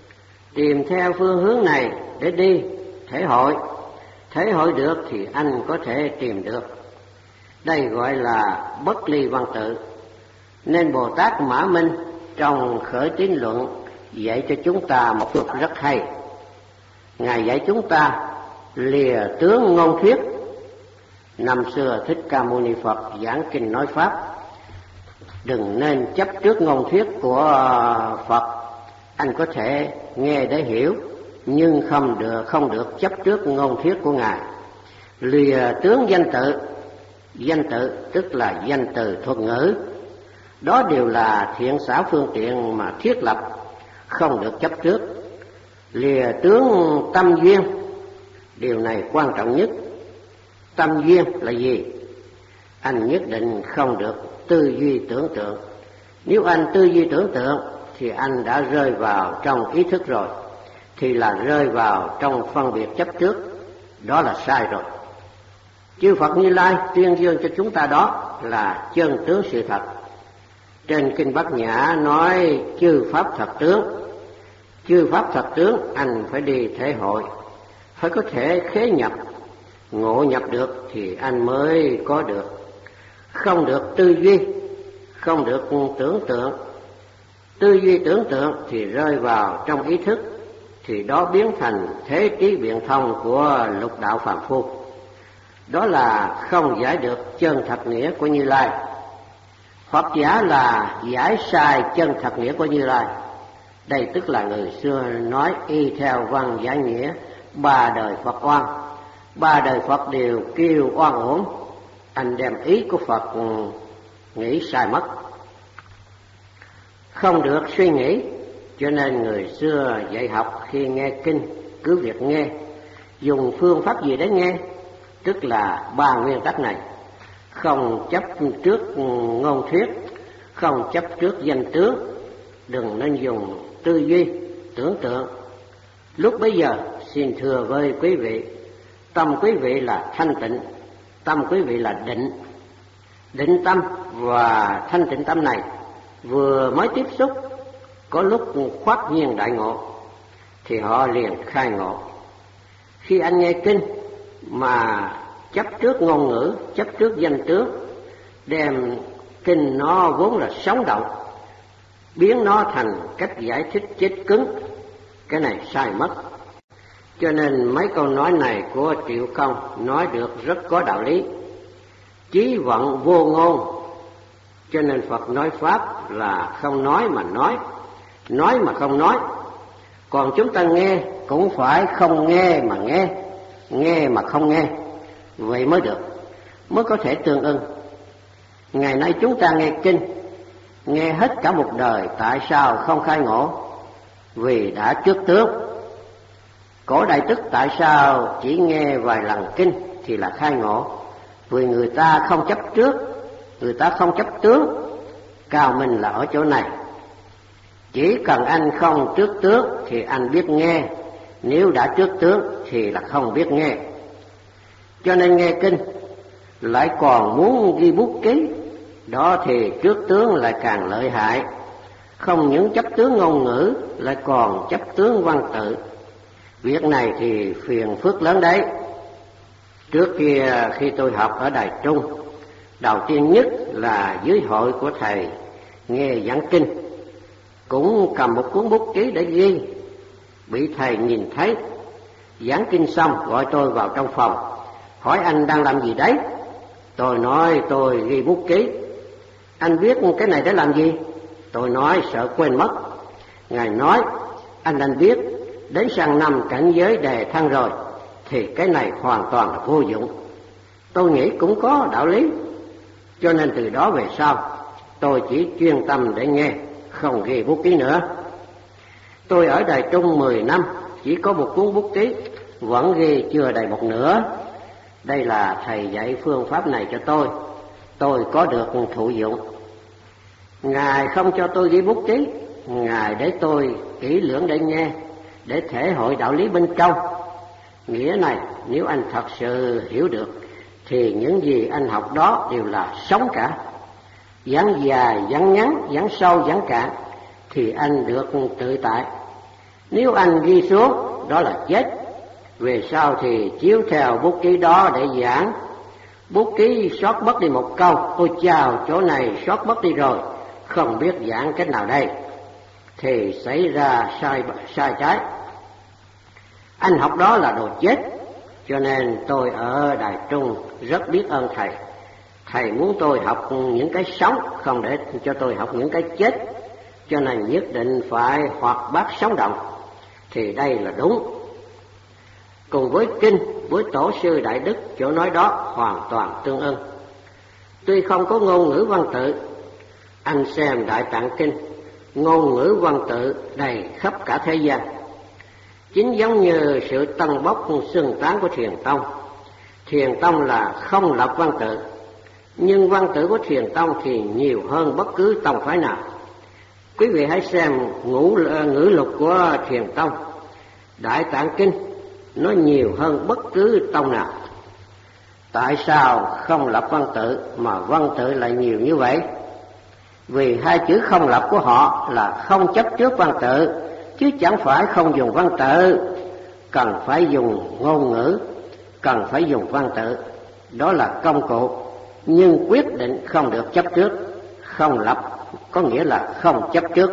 tìm theo phương hướng này để đi thể hội. Thể hội được thì anh có thể tìm được. Đây gọi là bất ly văn tự. Nên Bồ Tát Mã Minh trong Khởi Tín Luận dạy cho chúng ta một luật rất hay. Ngài dạy chúng ta lìa tướng ngôn thuyết. Năm xưa Thích Ca Mâu Ni Phật giảng kinh nói pháp, đừng nên chấp trước ngôn thuyết của Phật. Anh có thể nghe để hiểu, nhưng không được không được chấp trước ngôn thuyết của Ngài. Lìa tướng danh tự. Danh tự tức là danh từ thuật ngữ. Đó đều là thiện xảo phương tiện mà thiết lập, không được chấp trước. Lìa tướng tâm duyên. Điều này quan trọng nhất. Tâm duyên là gì? Anh nhất định không được tư duy tưởng tượng. Nếu anh tư duy tưởng tượng thì anh đã rơi vào trong ý thức rồi, thì là rơi vào trong phân biệt chấp trước. Đó là sai rồi. Chư Phật Như Lai tuyên dương cho chúng ta đó là chân tướng sự thật. Trên kinh Bát Nhã nói chư pháp thật tướng. Chư pháp thật tướng anh phải đi thể hội, phải có thể khế nhập, ngộ nhập được thì anh mới có được. Không được tư duy, không được tưởng tượng. Tư duy tưởng tượng thì rơi vào trong ý thức, thì đó biến thành thế trí biện thông của lục đạo phàm phu. Đó là không giải được chân thật nghĩa của Như Lai. Phật giả là giải sai chân thật nghĩa của Như Lai. Đây tức là người xưa nói y theo văn giải nghĩa, ba đời Phật oan. Ba đời Phật đều kêu oan uổng. Anh đem ý của Phật nghĩ sai mất. Không được suy nghĩ, cho nên người xưa dạy học khi nghe kinh cứ việc nghe. Dùng phương pháp gì để nghe? Tức là ba nguyên tắc này. Không chấp trước ngôn thuyết, không chấp trước danh tướng, đừng nên dùng tư duy, tưởng tượng. Lúc bấy giờ xin thưa với quý vị, tâm quý vị là thanh tịnh, tâm quý vị là định. Định tâm và thanh tịnh tâm này vừa mới tiếp xúc, có lúc khoát nhiên đại ngộ, thì họ liền khai ngộ. Khi anh nghe kinh mà chấp trước ngôn ngữ, chấp trước danh tướng, đem kinh nó vốn là sống động, biến nó thành cách giải thích chết cứng, cái này sai mất. Cho nên mấy câu nói này của Triệu Công nói được rất có đạo lý. Chí vận vô ngôn, cho nên Phật nói Pháp là không nói mà nói, nói mà không nói. Còn chúng ta nghe cũng phải không nghe mà nghe, nghe mà không nghe, vậy mới được, mới có thể tương ưng. Ngày nay chúng ta nghe kinh, nghe hết cả một đời, tại sao không khai ngộ? Vì đã trước tướng. Cổ Đại Đức tại sao chỉ nghe vài lần kinh thì là khai ngộ? Vì người ta không chấp trước, người ta không chấp tướng. Cao minh là ở chỗ này. Chỉ cần anh không trước tướng thì anh biết nghe, nếu đã trước tướng thì là không biết nghe. Cho nên nghe kinh lại còn muốn ghi bút ký, đó thì trước tướng lại càng lợi hại. Không những chấp tướng ngôn ngữ, lại còn chấp tướng văn tự. Việc này thì phiền phức lớn đấy. Trước kia khi tôi học ở Đài Trung, đầu tiên nhất là dưới hội của thầy nghe giảng kinh, cũng cầm một cuốn bút ký để ghi. Bị thầy nhìn thấy, giảng kinh xong gọi tôi vào trong phòng, hỏi anh đang làm gì đấy? Tôi nói tôi ghi bút ký. Anh viết cái này để làm gì? Tôi nói sợ quên mất. Ngài nói anh đang viết đến sang năm cảnh giới đề thăng rồi thì cái này hoàn toàn là vô dụng. Tôi nghĩ cũng có đạo lý. Cho nên từ đó về sau tôi chỉ chuyên tâm để nghe, không ghi bút ký nữa. Tôi ở Đài Trung mười năm, chỉ có một cuốn bút ký, vẫn ghi chưa đầy một nửa. Đây là thầy dạy phương pháp này cho tôi, tôi có được thụ dụng. Ngài không cho tôi ghi bút ký, Ngài để tôi kỹ lưỡng để nghe, để thể hội đạo lý bên trong. Nghĩa này nếu anh thật sự hiểu được thì những gì anh học đó đều là sống cả. Giảng dài, giảng ngắn, giảng sâu, giảng cạn thì anh được tự tại. Nếu anh ghi xuống đó là chết. Về sau thì chiếu theo bút ký đó để giảng. Bút ký sót mất đi một câu, ôi chào chỗ này sót mất đi rồi, không biết giảng cách nào đây, thì xảy ra sai sai trái. Anh học đó là đồ chết. Cho nên tôi ở Đài Trung rất biết ơn thầy. Thầy muốn tôi học những cái sống, không để cho tôi học những cái chết. Cho nên nhất định phải hoạt bát sống động. Thì đây là đúng. Cùng với kinh, với tổ sư Đại Đức, chỗ nói đó hoàn toàn tương ưng. Tuy không có ngôn ngữ văn tự, anh xem Đại Tạng Kinh, ngôn ngữ văn tự đầy khắp cả thế gian. Chính giống như sự tân bốc xưng tán của Thiền Tông. Thiền Tông là không lập văn tự, nhưng văn tự của Thiền Tông thì nhiều hơn bất cứ tông phái nào. Quý vị hãy xem ngũ ngữ lục của Thiền Tông, Đại Tạng Kinh, nó nhiều hơn bất cứ tông nào. Tại sao không lập văn tự mà văn tự lại nhiều như vậy? Vì hai chữ không lập của họ là không chấp trước văn tự, chứ chẳng phải không dùng văn tự. Cần phải dùng ngôn ngữ, cần phải dùng văn tự, đó là công cụ, nhưng quyết định không được chấp trước. Không lập có nghĩa là không chấp trước.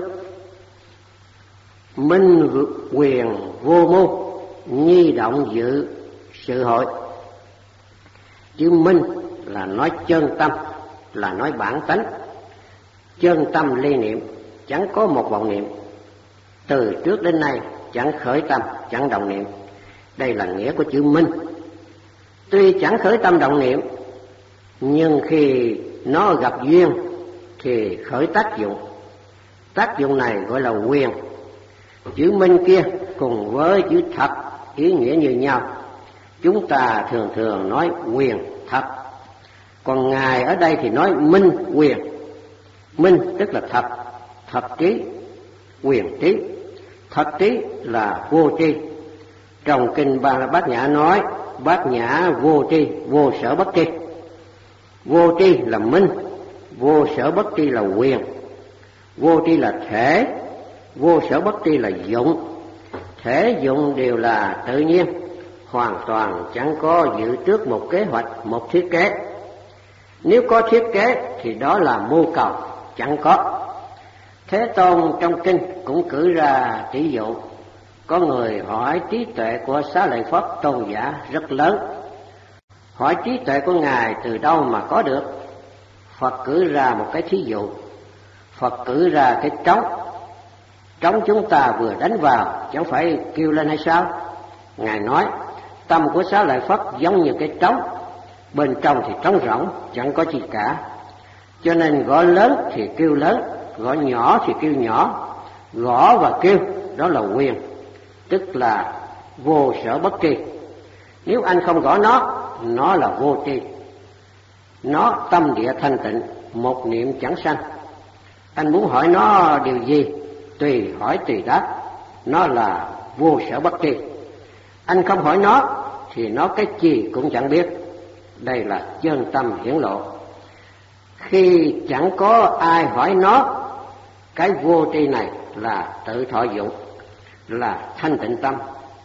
Minh quyền vô mưu, nhi động dự sự hội. Chữ minh là nói chân tâm, là nói bản tánh. Chân tâm ly niệm, chẳng có một vọng niệm. Từ trước đến nay chẳng khởi tâm, chẳng động niệm. Đây là nghĩa của chữ minh. Tuy chẳng khởi tâm động niệm, nhưng khi nó gặp duyên thì khởi tác dụng. Tác dụng này gọi là quyền. Chữ minh kia cùng với chữ thật ý nghĩa như nhau. Chúng ta thường thường nói quyền thật, còn Ngài ở đây thì nói minh quyền. Minh tức là thật, thật trí, quyền trí. Thật trí là vô tri. Trong kinh Bát Nhã nói Bát Nhã vô tri, vô sở bất tri. Vô tri là minh, vô sở bất tri là quyền. Vô tri là thể, vô sở bất tri là dụng. Thể dụng đều là tự nhiên, hoàn toàn chẳng có dự trước một kế hoạch, một thiết kế. Nếu có thiết kế thì đó là mưu cầu, chẳng có. Thế Tôn trong kinh cũng cử ra tỷ dụ, có người hỏi trí tuệ của Xá Lợi Phất tôn giả rất lớn, hỏi trí tuệ của Ngài từ đâu mà có được. Phật cử ra một cái thí dụ, Phật cử ra cái trống. Trống chúng ta vừa đánh vào chẳng phải kêu lên hay sao? Ngài nói tâm của Xá Lợi Phất giống như cái trống, bên trong thì trống rỗng, chẳng có gì cả. Cho nên gõ lớn thì kêu lớn, gõ nhỏ thì kêu nhỏ. Gõ và kêu đó là quyền, tức là vô sở bất tri. Nếu anh không gõ nó, nó là vô tri. Nó tâm địa thanh tịnh, một niệm chẳng sanh. Anh muốn hỏi nó điều gì, tùy hỏi tùy đáp, nó là vô sở bất tri. Anh không hỏi nó thì nó cái gì cũng chẳng biết. Đây là chân tâm hiển lộ. Khi chẳng có ai hỏi nó, cái vô tri này là tự thọ dụng, là thanh tịnh tâm,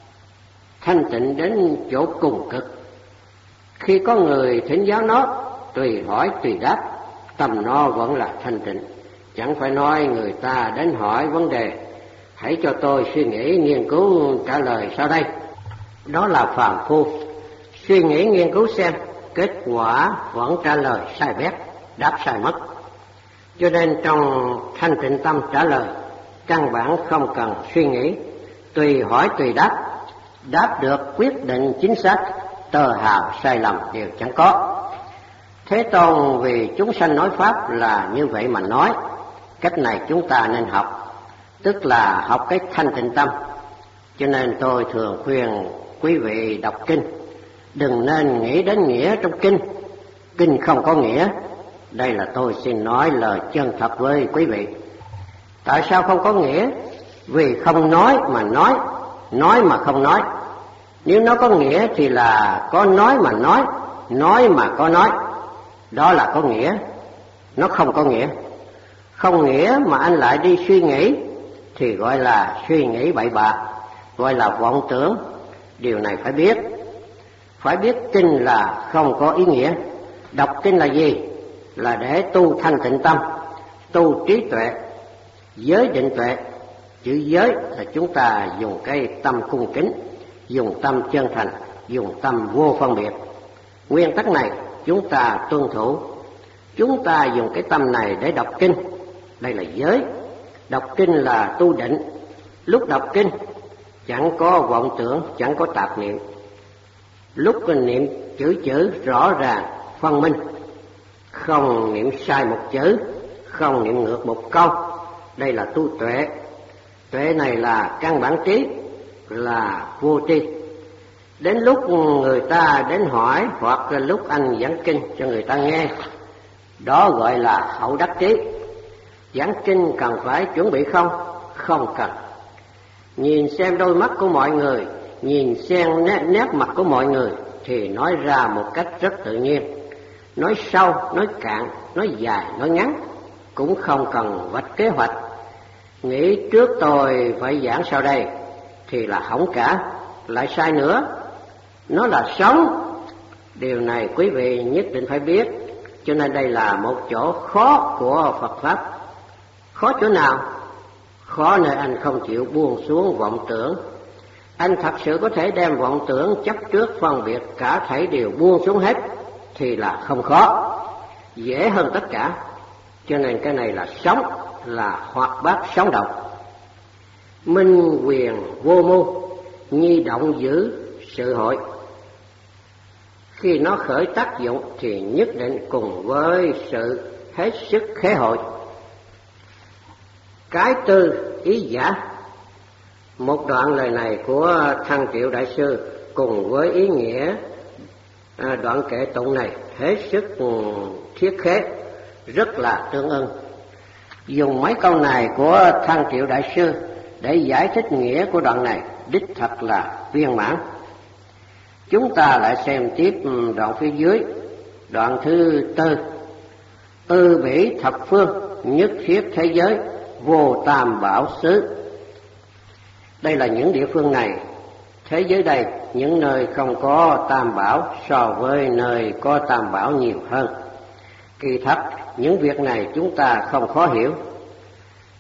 thanh tịnh đến chỗ cùng cực. Khi có người thỉnh giáo nó, tùy hỏi tùy đáp, tâm nó vẫn là thanh tịnh. Chẳng phải nói người ta đến hỏi vấn đề, hãy cho tôi suy nghĩ nghiên cứu trả lời sau đây. Đó là phàm phu, suy nghĩ nghiên cứu xem, kết quả vẫn trả lời sai bét, đáp sai mất. Cho nên trong thanh tịnh tâm trả lời, căn bản không cần suy nghĩ, tùy hỏi tùy đáp, đáp được quyết định chính xác, tơ hào sai lầm đều chẳng có. Thế Tôn vì chúng sanh nói pháp là như vậy mà nói, cách này chúng ta nên học, tức là học cái thanh tịnh tâm. Cho nên tôi thường khuyên quý vị đọc kinh, đừng nên nghĩ đến nghĩa trong kinh, kinh không có nghĩa. Đây là tôi xin nói lời chân thật với quý vị. Tại sao không có nghĩa? Vì không nói mà nói, nói mà không nói. Nếu nó có nghĩa thì là có nói mà nói, nói mà có nói. Đó là có nghĩa. Nó không có nghĩa. Không nghĩa mà anh lại đi suy nghĩ thì gọi là suy nghĩ bậy bạ, gọi là vọng tưởng. Điều này phải biết. Phải biết kinh là không có ý nghĩa. Đọc kinh là gì? Là để tu thanh tịnh tâm, tu trí tuệ, giới định tuệ. Chữ giới là chúng ta dùng cái tâm cung kính, dùng tâm chân thành, dùng tâm vô phân biệt. Nguyên tắc này chúng ta tuân thủ. Chúng ta dùng cái tâm này để đọc kinh. Đây là giới. Đọc kinh là tu định. Lúc đọc kinh chẳng có vọng tưởng, chẳng có tạp niệm. Lúc niệm chữ chữ rõ ràng, phân minh, không niệm sai một chữ, không niệm ngược một câu. Đây là tu tuệ. Tuệ này là căn bản trí, là vô tri. Đến lúc người ta đến hỏi, hoặc là lúc anh giảng kinh cho người ta nghe, đó gọi là hậu đắc trí. Giảng kinh cần phải chuẩn bị không? Không cần. Nhìn xem đôi mắt của mọi người, nhìn xem nét, nét mặt của mọi người thì nói ra một cách rất tự nhiên. Nói sâu, nói cạn, nói dài, nói ngắn, cũng không cần vạch kế hoạch. Nghĩ trước tôi phải giảng sau đây thì là hỏng cả, lại sai nữa. Nó là sống. Điều này quý vị nhất định phải biết. Cho nên đây là một chỗ khó của Phật Pháp. Khó chỗ nào? Khó nơi anh không chịu buông xuống vọng tưởng. Anh thật sự có thể đem vọng tưởng chấp trước phân biệt cả thảy đều buông xuống hết thì là không khó, dễ hơn tất cả. Cho nên cái này là sống, là hoạt bát sống động. Minh quyền vô mưu, nhi động giữ sự hội. Khi nó khởi tác dụng thì nhất định cùng với sự hết sức khế hội. Cái tư ý giả. Một đoạn lời này của Thăng Triệu Đại Sư cùng với ý nghĩa à, đoạn kệ tụng này hết sức thiết khế, rất là tương ưng. Dùng mấy câu này của Thăng Triệu Đại Sư để giải thích nghĩa của đoạn này đích thật là viên mãn. Chúng ta lại xem tiếp đoạn phía dưới, đoạn thứ tư. Tư bỉ thập phương, nhất thiết thế giới, vô tam bảo xứ. Đây là những địa phương này. Thế giới đây, những nơi không có tam bảo so với nơi có tam bảo nhiều hơn. Kỳ thật, những việc này chúng ta không khó hiểu.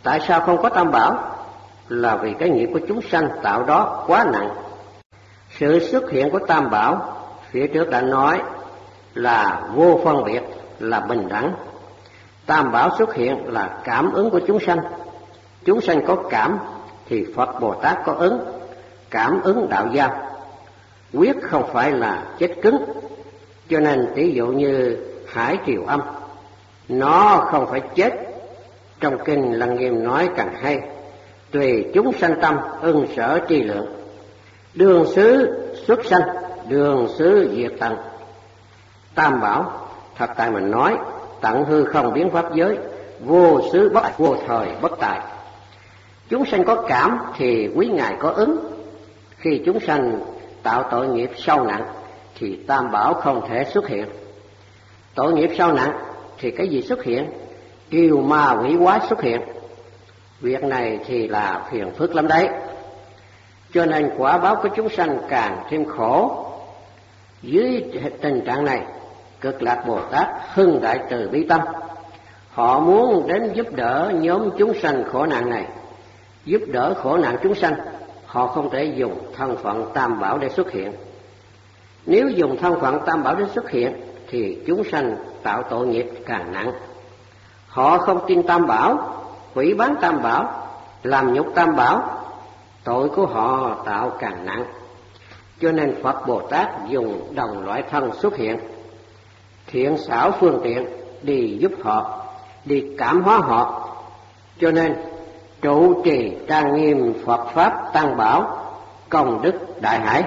Tại sao không có tam bảo? Là vì cái nghiệp của chúng sanh tạo đó quá nặng. Sự xuất hiện của tam bảo phía trước đã nói là vô phân biệt, là bình đẳng. Tam bảo xuất hiện là cảm ứng của chúng sanh. Chúng sanh có cảm thì Phật Bồ Tát có ứng, cảm ứng đạo giao. Quyết không phải là chết cứng, cho nên ví dụ như hải triều âm, nó không phải chết. Trong kinh Lăng Nghiêm nói càng hay: tùy chúng sanh tâm ưng sở tri lượng, đường xứ xuất sanh, đường xứ diệt tận. Tam bảo thật tại mình nói tận hư không biến pháp giới, vô xứ bất vô thời bất tại. Chúng sanh có cảm thì quý ngài có ứng. Khi chúng sanh tạo tội nghiệp sâu nặng thì tam bảo không thể xuất hiện. Tội nghiệp sâu nặng thì cái gì xuất hiện? Yêu ma quỷ quái xuất hiện. Việc này thì là phiền phức lắm đấy. Cho nên quả báo của chúng sanh càng thêm khổ. Dưới tình trạng này, Cực Lạc Bồ Tát hưng đại từ bi tâm. Họ muốn đến giúp đỡ nhóm chúng sanh khổ nạn này, giúp đỡ khổ nạn chúng sanh. Họ không thể dùng thân phận tam bảo để xuất hiện. Nếu dùng thân phận tam bảo để xuất hiện thì chúng sanh tạo tội nghiệp càng nặng. Họ không tin tam bảo, hủy bán tam bảo, làm nhục tam bảo, tội của họ tạo càng nặng. Cho nên Phật Bồ Tát dùng đồng loại thân xuất hiện, thiện xảo phương tiện đi giúp họ, đi cảm hóa họ. Cho nên trụ trì trang nghiêm Phật Pháp Tăng Bảo, công đức đại hải.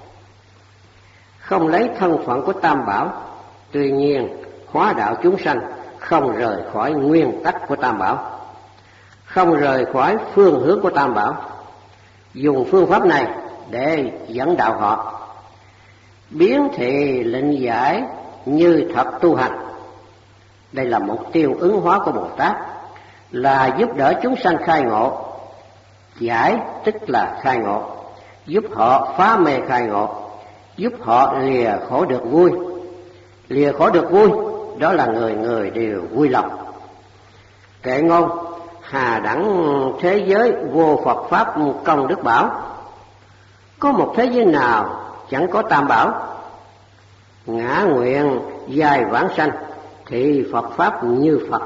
Không lấy thân phận của tam bảo, tuy nhiên hóa đạo chúng sanh không rời khỏi nguyên tắc của tam bảo, không rời khỏi phương hướng của tam bảo. Dùng phương pháp này để dẫn đạo họ, biến thị lệnh giải như thật tu hành. Đây là mục tiêu ứng hóa của Bồ Tát, là giúp đỡ chúng sanh khai ngộ. Giải tức là khai ngộ, giúp họ phá mê khai ngộ, giúp họ lìa khổ được vui. Lìa khổ được vui, đó là người người đều vui lòng. Kệ ngôn: hà đẳng thế giới vô Phật Pháp công đức bảo. Có một thế giới nào chẳng có tam bảo? Ngã nguyện dài vãng sanh, thì Phật Pháp như Phật.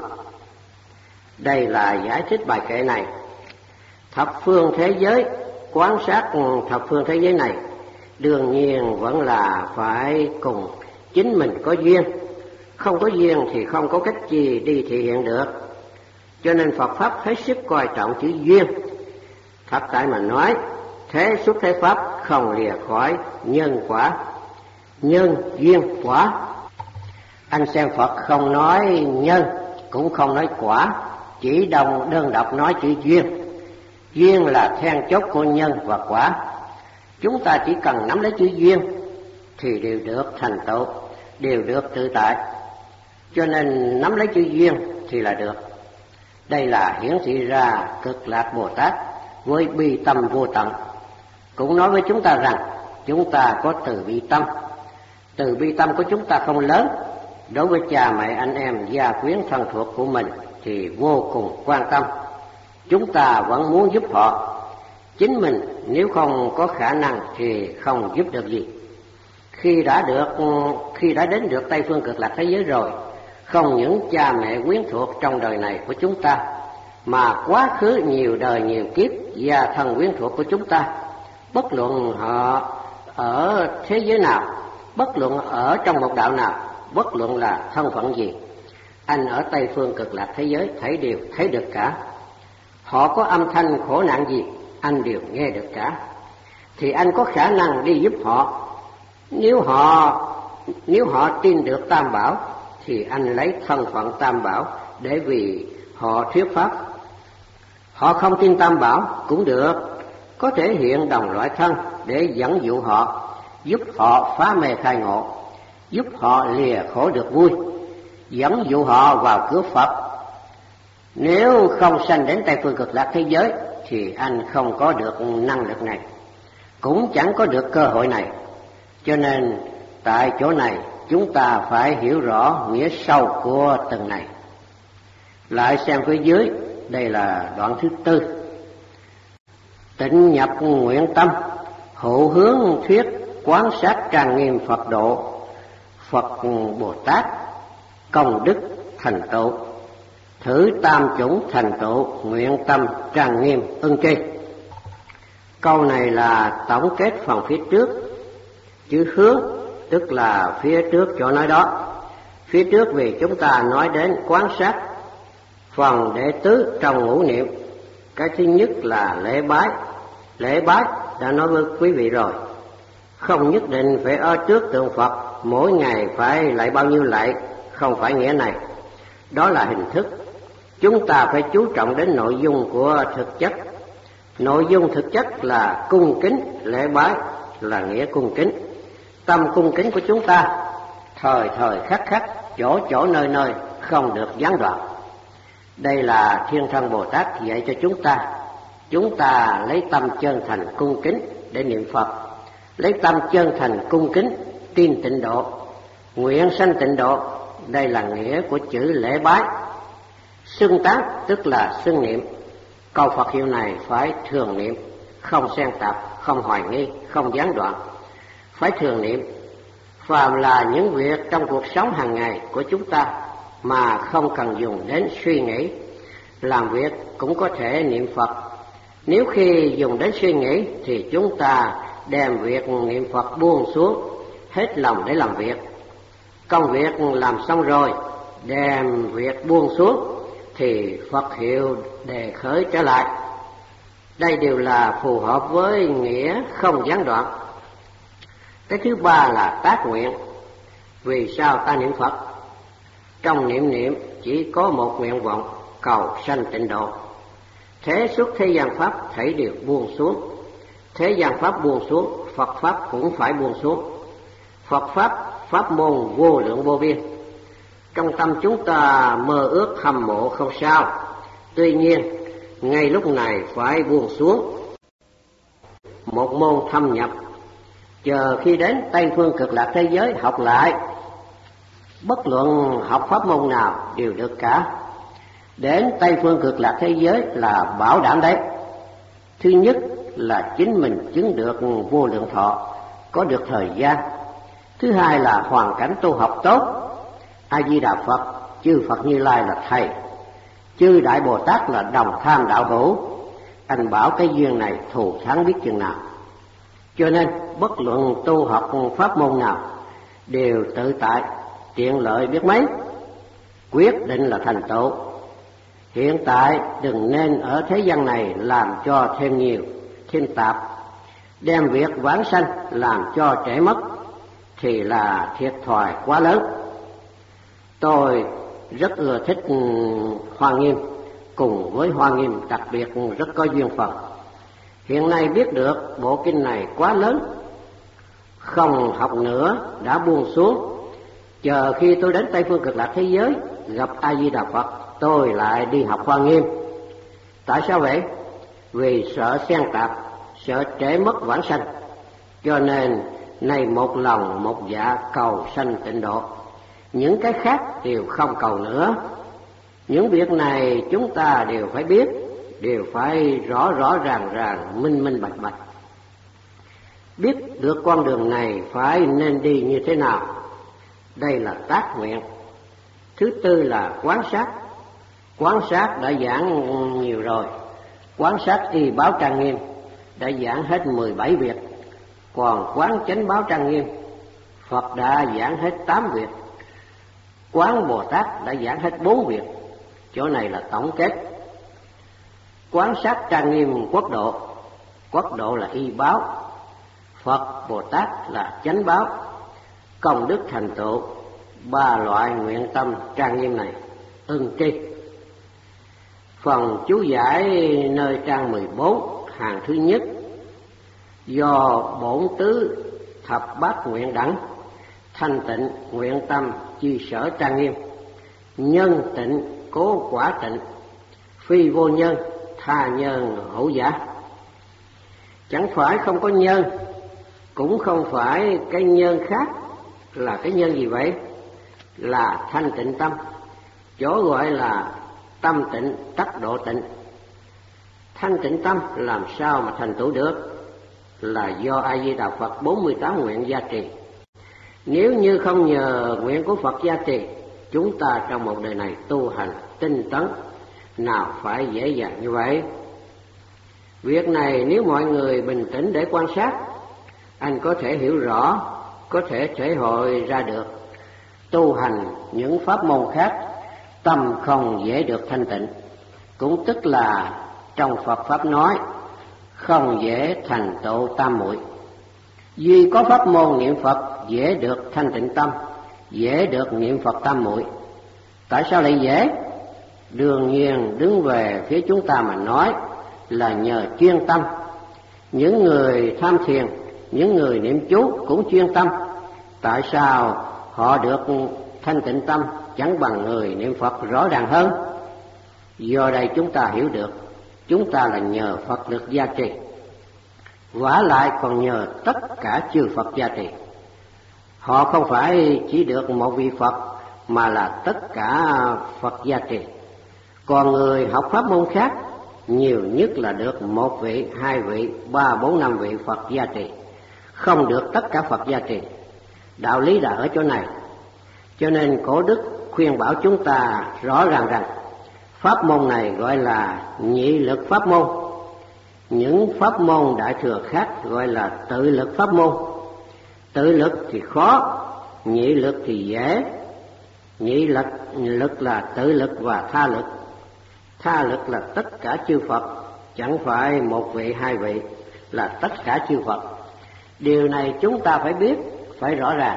Đây là giải thích bài kệ này. Thập phương thế giới, quan sát thập phương thế giới này, đương nhiên vẫn là phải cùng chính mình có duyên. Không có duyên thì không có cách gì đi thể hiện được. Cho nên Phật Pháp hết sức coi trọng chữ duyên. Thật tại mà nói, thế xuất thế Pháp không lìa khỏi nhân quả. Nhân, duyên, quả. Anh xem Phật không nói nhân, cũng không nói quả, chỉ đồng đơn độc nói chữ duyên. Duyên là then chốt của nhân và quả. Chúng ta chỉ cần nắm lấy chữ duyên thì đều được thành tựu, đều được tự tại. Cho nên nắm lấy chữ duyên thì là được. Đây là hiển thị ra Cực Lạc Bồ Tát với bi tâm vô tận. Cũng nói với chúng ta rằng chúng ta có từ bi tâm. Từ bi tâm của chúng ta không lớn, đối với cha mẹ anh em gia quyến thân thuộc của mình thì vô cùng quan tâm. Chúng ta vẫn muốn giúp họ. Chính mình nếu không có khả năng thì không giúp được gì. Khi đã được khi đã đến được Tây phương Cực Lạc thế giới rồi, không những cha mẹ quyến thuộc trong đời này của chúng ta, mà quá khứ nhiều đời nhiều kiếp gia thân quyến thuộc của chúng ta, bất luận họ ở thế giới nào, bất luận ở trong một đạo nào, bất luận là thân phận gì, anh ở Tây phương Cực Lạc thế giới thấy đều thấy được cả. Họ có âm thanh khổ nạn gì, anh đều nghe được cả. Thì anh có khả năng đi giúp họ. Nếu họ nếu họ tin được tam bảo thì anh lấy thân phận tam bảo để vì họ thuyết pháp. Họ không tin tam bảo cũng được, có thể hiện đồng loại thân để dẫn dụ họ, giúp họ phá mê khai ngộ, giúp họ lìa khổ được vui, dẫn dụ họ vào cửa Phật. Nếu không sanh đến Tây phương Cực Lạc thế giới thì anh không có được năng lực này, cũng chẳng có được cơ hội này. Cho nên tại chỗ này chúng ta phải hiểu rõ nghĩa sâu của từng này. Lại xem phía dưới, đây là đoạn thứ tư. Tịnh nhập nguyện tâm, hộ hướng thuyết quán sát trang nghiêm Phật độ, Phật Bồ Tát công đức thành tựu, thử tam chủng thành tựu, nguyện tâm trang nghiêm ưng tri. Câu này là tổng kết phần phía trước. Chữ hướng tức là phía trước chỗ nói đó. Phía trước vì chúng ta nói đến quán sát phần đệ tứ trong ngũ niệm. Cái thứ nhất là lễ bái. Lễ bái đã nói với quý vị rồi, không nhất định phải ở trước tượng Phật, mỗi ngày phải lạy bao nhiêu lạy, không phải nghĩa này. Đó là hình thức. Chúng ta phải chú trọng đến nội dung của thực chất. Nội dung thực chất là cung kính, lễ bái là nghĩa cung kính. Tâm cung kính của chúng ta thời thời khắc khắc, chỗ chỗ nơi nơi không được gián đoạn. Đây là Thiên Thân Bồ Tát dạy cho chúng ta. Chúng ta lấy tâm chân thành cung kính để niệm Phật, lấy tâm chân thành cung kính tin tịnh độ, nguyện sanh tịnh độ. Đây là nghĩa của chữ lễ bái. Xưng tán tức là xưng niệm. Câu Phật hiệu này phải thường niệm, không xen tạp, không hoài nghi, không gián đoạn. Phải thường niệm. Phàm là những việc trong cuộc sống hàng ngày của chúng ta mà không cần dùng đến suy nghĩ, làm việc cũng có thể niệm Phật. Nếu khi dùng đến suy nghĩ thì chúng ta đem việc niệm Phật buông xuống, hết lòng để làm việc. Công việc làm xong rồi, đem việc buông xuống thì Phật hiệu đề khởi trở lại. Đây đều là phù hợp với nghĩa không gián đoạn. Cái thứ ba là tác nguyện. Vì sao ta niệm Phật? Trong niệm niệm chỉ có một nguyện vọng, cầu sanh tịnh độ. Thế suốt thế gian pháp thảy đều buông xuống. Thế gian pháp buông xuống, Phật pháp cũng phải buông xuống. Phật pháp, pháp môn vô lượng vô biên. Trong tâm chúng ta mơ ước hâm mộ không sao, tuy nhiên ngay lúc này phải buông xuống. Một môn thâm nhập, chờ khi đến Tây Phương Cực Lạc thế giới học lại. Bất luận học pháp môn nào đều được cả. Đến Tây Phương Cực Lạc thế giới là bảo đảm đấy. Thứ nhất là chính mình chứng được vô lượng thọ, có được thời gian. Thứ hai là hoàn cảnh tu học tốt. A Di Đà Phật, chư Phật Như Lai là thầy, chư Đại Bồ Tát là đồng tham đạo hữu. Anh bảo cái duyên này thù thắng biết chừng nào. Cho nên bất luận tu học pháp môn nào đều tự tại, tiện lợi biết mấy, quyết định là thành tựu. Hiện tại đừng nên ở thế gian này làm cho thêm nhiều, thêm tạp, đem việc vãng sanh làm cho trễ mất thì là thiệt thòi quá lớn. Tôi rất ưa thích Hoa Nghiêm, cùng với Hoa Nghiêm đặc biệt rất có duyên phận. Hiện nay biết được bộ kinh này quá lớn, không học nữa đã buông xuống. Chờ khi tôi đến Tây Phương Cực Lạc thế giới gặp A Di Đà Phật, tôi lại đi học Hoa Nghiêm. Tại sao vậy? Vì sợ xen tạp, sợ trễ mất vãng sanh. Cho nên này một lòng một dạ cầu sanh tịnh độ. Những cái khác đều không cầu nữa. Những việc này chúng ta đều phải biết, đều phải rõ rõ ràng ràng, minh minh bạch bạch. Biết được con đường này phải nên đi như thế nào. Đây là tác nguyện. Thứ tư là quán sát. Quán sát đã giảng nhiều rồi. Quán sát y báo trang nghiêm đã giảng hết mười bảy việc. Còn quán chánh báo trang nghiêm, Phật đã giảng hết tám việc. Quán Bồ Tát đã giảng hết bốn việc. Chỗ này là tổng kết. Quán sát trang nghiêm quốc độ. Quốc độ là y báo, Phật Bồ Tát là chánh báo. Công đức thành tựu, ba loại nguyện tâm trang nghiêm này ưng tri. Phần chú giải nơi trang mười bốn hàng thứ nhất. Do bổn tứ thập bát nguyện đẳng, thanh tịnh nguyện tâm chi sở trang nghiêm. Nhân tịnh cố quả tịnh, phi vô nhân tha nhân hữu giả. Chẳng phải không có nhân, cũng không phải cái nhân khác. Là cái nhân gì vậy? Là thanh tịnh tâm. Chỗ gọi là tâm tịnh tắc độ tịnh. Thanh tịnh tâm làm sao mà thành tựu được? Là do A Di Đà Phật bốn mươi tám nguyện gia trì. Nếu như không nhờ nguyện của Phật gia trì, chúng ta trong một đời này tu hành tinh tấn nào phải dễ dàng như vậy. Việc này nếu mọi người bình tĩnh để quan sát, anh có thể hiểu rõ, có thể thể hội ra được. Tu hành những pháp môn khác, tâm không dễ được thanh tịnh, cũng tức là trong Phật pháp nói không dễ thành tựu tam muội. Duy có pháp môn niệm Phật dễ được thanh tịnh tâm, dễ được niệm Phật tam muội. Tại sao lại dễ? Đương nhiên đứng về phía chúng ta mà nói là nhờ chuyên tâm. Những người tham thiền, những người niệm chú cũng chuyên tâm. Tại sao họ được thanh tịnh tâm chẳng bằng người niệm Phật rõ ràng hơn? Do đây chúng ta hiểu được, chúng ta là nhờ Phật lực gia trì, vả lại còn nhờ tất cả chư Phật gia trì. Họ không phải chỉ được một vị Phật, mà là tất cả Phật gia trì. Còn người học pháp môn khác, nhiều nhất là được một vị, hai vị, ba, bốn, năm vị Phật gia trì, không được tất cả Phật gia trì. Đạo lý là ở chỗ này. Cho nên Cổ Đức khuyên bảo chúng ta rõ ràng rằng pháp môn này gọi là nhị lực pháp môn. Những pháp môn đại thừa khác gọi là tự lực pháp môn. Tự lực thì khó, nhị lực thì dễ. Nhị lực, lực là tự lực và tha lực. Tha lực là tất cả chư Phật, chẳng phải một vị hai vị, là tất cả chư Phật. Điều này chúng ta phải biết, phải rõ ràng.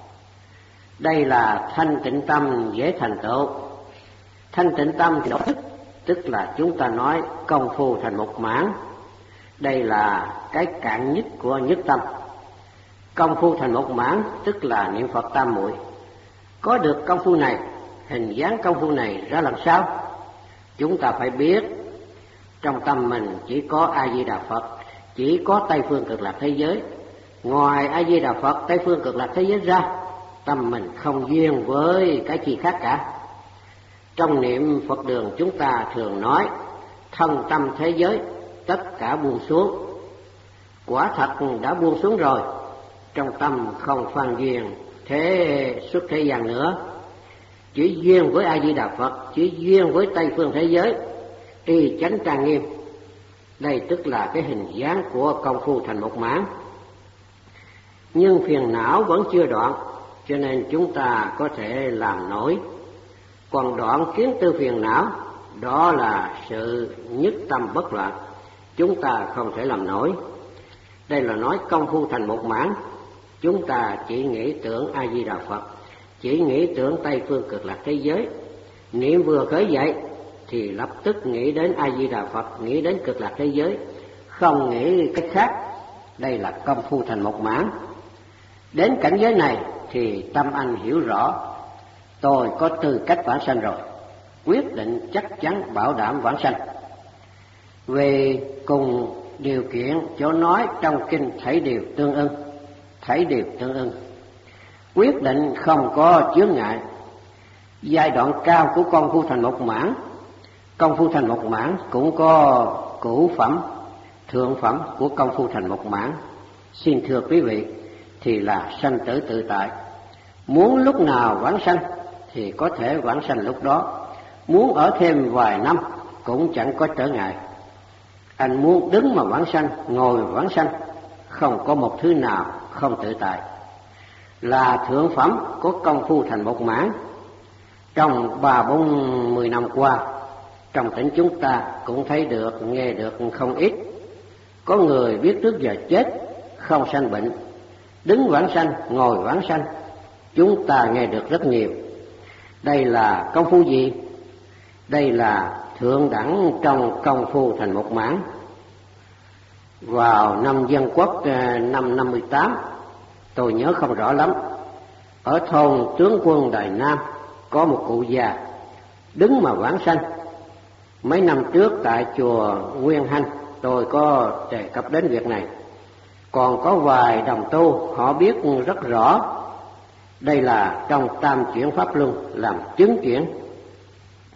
Đây là thanh tịnh tâm dễ thành tựu. Thanh tịnh tâm thì tức, tức là chúng ta nói công phu thành một mãn. Đây là cái cạn nhất của nhất tâm. Công phu thành một mãn tức là niệm Phật tam muội. Có được công phu này, hình dáng công phu này ra làm sao? Chúng ta phải biết trong tâm mình chỉ có A Di Đà Phật, chỉ có Tây phương cực lạc thế giới. Ngoài A Di Đà Phật, Tây phương cực lạc thế giới ra, tâm mình không duyên với cái gì khác cả. Trong niệm Phật đường chúng ta thường nói thân tâm thế giới tất cả buông xuống. Quả thật đã buông xuống rồi, trong tâm không phan duyên thế xuất thế gian nữa, chỉ duyên với A Di Đà Phật, chỉ duyên với Tây phương thế giới, y chánh trang nghiêm. Đây tức là cái hình dáng của công phu thành một mãn. Nhưng phiền não vẫn chưa đoạn, cho nên chúng ta có thể làm nổi. Còn đoạn kiến tư phiền não, đó là sự nhất tâm bất loạn, chúng ta không thể làm nổi. Đây là nói công phu thành một mãn. Chúng ta chỉ nghĩ tưởng A Di Đà Phật, chỉ nghĩ tưởng Tây phương cực lạc thế giới. Niệm vừa khởi dậy thì lập tức nghĩ đến A Di Đà Phật, nghĩ đến cực lạc thế giới, không nghĩ cách khác. Đây là công phu thành một mãn. Đến cảnh giới này thì tâm anh hiểu rõ, tôi có tư cách vãng sanh rồi, quyết định chắc chắn bảo đảm vãng sanh. Về cùng điều kiện chỗ nói trong kinh thảy đều tương ưng, thảy đều tương ưng, quyết định không có chướng ngại. Giai đoạn cao của công phu thành một mãn, công phu thành một mãn cũng có cửu phẩm, thượng phẩm của công phu thành một mãn. Xin thưa quý vị, thì là sanh tử tự tại. Muốn lúc nào vãng sanh thì có thể vãng sanh lúc đó, muốn ở thêm vài năm cũng chẳng có trở ngại. Anh muốn đứng mà vãng sanh, ngồi mà vãng sanh, không có một thứ nào không tự tại. Là thượng phẩm của công phu thành một mãn. Trong ba bốn mươi năm qua, trong tỉnh chúng ta cũng thấy được, nghe được không ít. Có người biết trước giờ chết, không sanh bệnh, đứng vãng sanh, ngồi vãng sanh, chúng ta nghe được rất nhiều. Đây là công phu gì? Đây là thượng đẳng trong công phu thành một mãn. Vào năm Dân Quốc năm năm mươi tám, tôi nhớ không rõ lắm, ở thôn Tướng Quân Đài Nam có một cụ già đứng mà vãng sanh. Mấy năm trước tại chùa Nguyên Hanh tôi có đề cập đến việc này. Còn có vài đồng tu họ biết rất rõ. Đây là trong tam chuyển pháp luân làm chứng chuyển.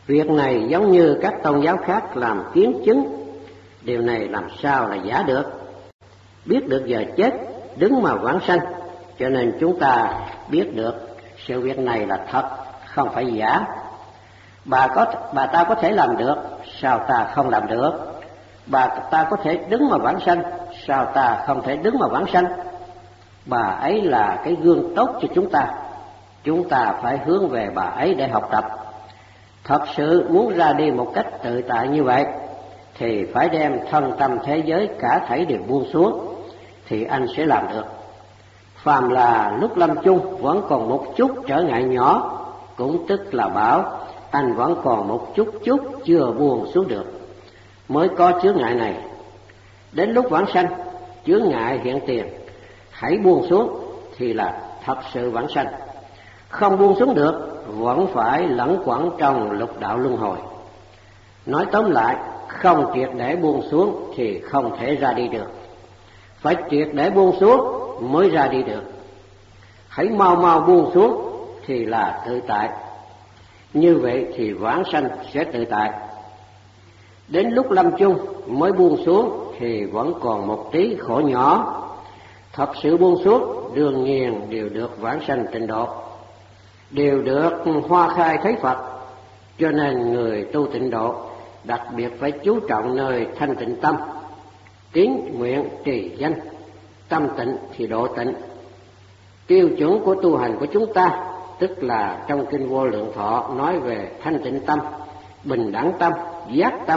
Việc này giống như các tôn giáo khác làm kiến chứng, điều này làm sao là giả được. Biết được giờ chết, đứng mà vãng sanh, cho nên chúng ta biết được sự việc này là thật, không phải giả. Bà có bà ta có thể làm được, sao ta không làm được? Bà ta có thể đứng mà vãng sanh, sao ta không thể đứng mà vãng sanh? Bà ấy là cái gương tốt cho chúng ta, chúng ta phải hướng về bà ấy để học tập. Thật sự muốn ra đi một cách tự tại như vậy thì phải đem thân tâm thế giới cả thảy đều buông xuống, thì anh sẽ làm được. Phàm là lúc lâm chung vẫn còn một chút trở ngại nhỏ, cũng tức là bảo anh vẫn còn một chút chút chưa buông xuống được, mới có chướng ngại này. Đến lúc vãng sanh, chướng ngại hiện tiền, hãy buông xuống thì là thật sự vãng sanh. Không buông xuống được, vẫn phải lẩn quẩn trong lục đạo luân hồi. Nói tóm lại, không triệt để buông xuống thì không thể ra đi được. Phải triệt để buông xuống mới ra đi được. Hãy mau mau buông xuống thì là tự tại. Như vậy thì vãng sanh sẽ tự tại. Đến lúc lâm chung mới buông xuống thì vẫn còn một tí khổ nhỏ. Thật sự buông xuống đương nhiên đều được vãng sanh tịnh độ, đều được hoa khai thấy Phật. Cho nên người tu tịnh độ đặc biệt phải chú trọng nơi thanh tịnh tâm, tín nguyện trì danh, tâm tịnh thì độ tịnh. Tiêu chuẩn của tu hành của chúng ta, tức là trong Kinh Vô Lượng Thọ nói về thanh tịnh tâm, bình đẳng tâm, giác tâm.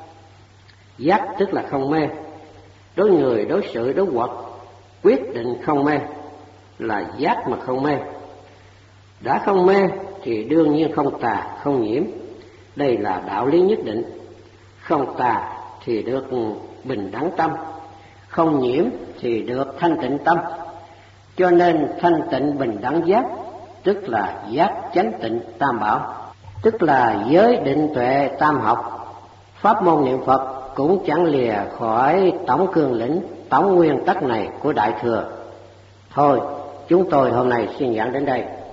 Giác tức là không mê, đối người, đối sự, đối vật, quyết định không mê, là giác mà không mê. Đã không mê thì đương nhiên không tà, không nhiễm. Đây là đạo lý nhất định. Không tà thì được bình đẳng tâm, không nhiễm thì được thanh tịnh tâm. Cho nên thanh tịnh bình đẳng giác tức là giác chánh tịnh tam bảo, tức là giới định tuệ tam học. Pháp môn niệm Phật cũng chẳng lìa khỏi tổng cương lĩnh, tổng nguyên tắc này của Đại Thừa. Thôi, chúng tôi hôm nay xin giảng đến đây.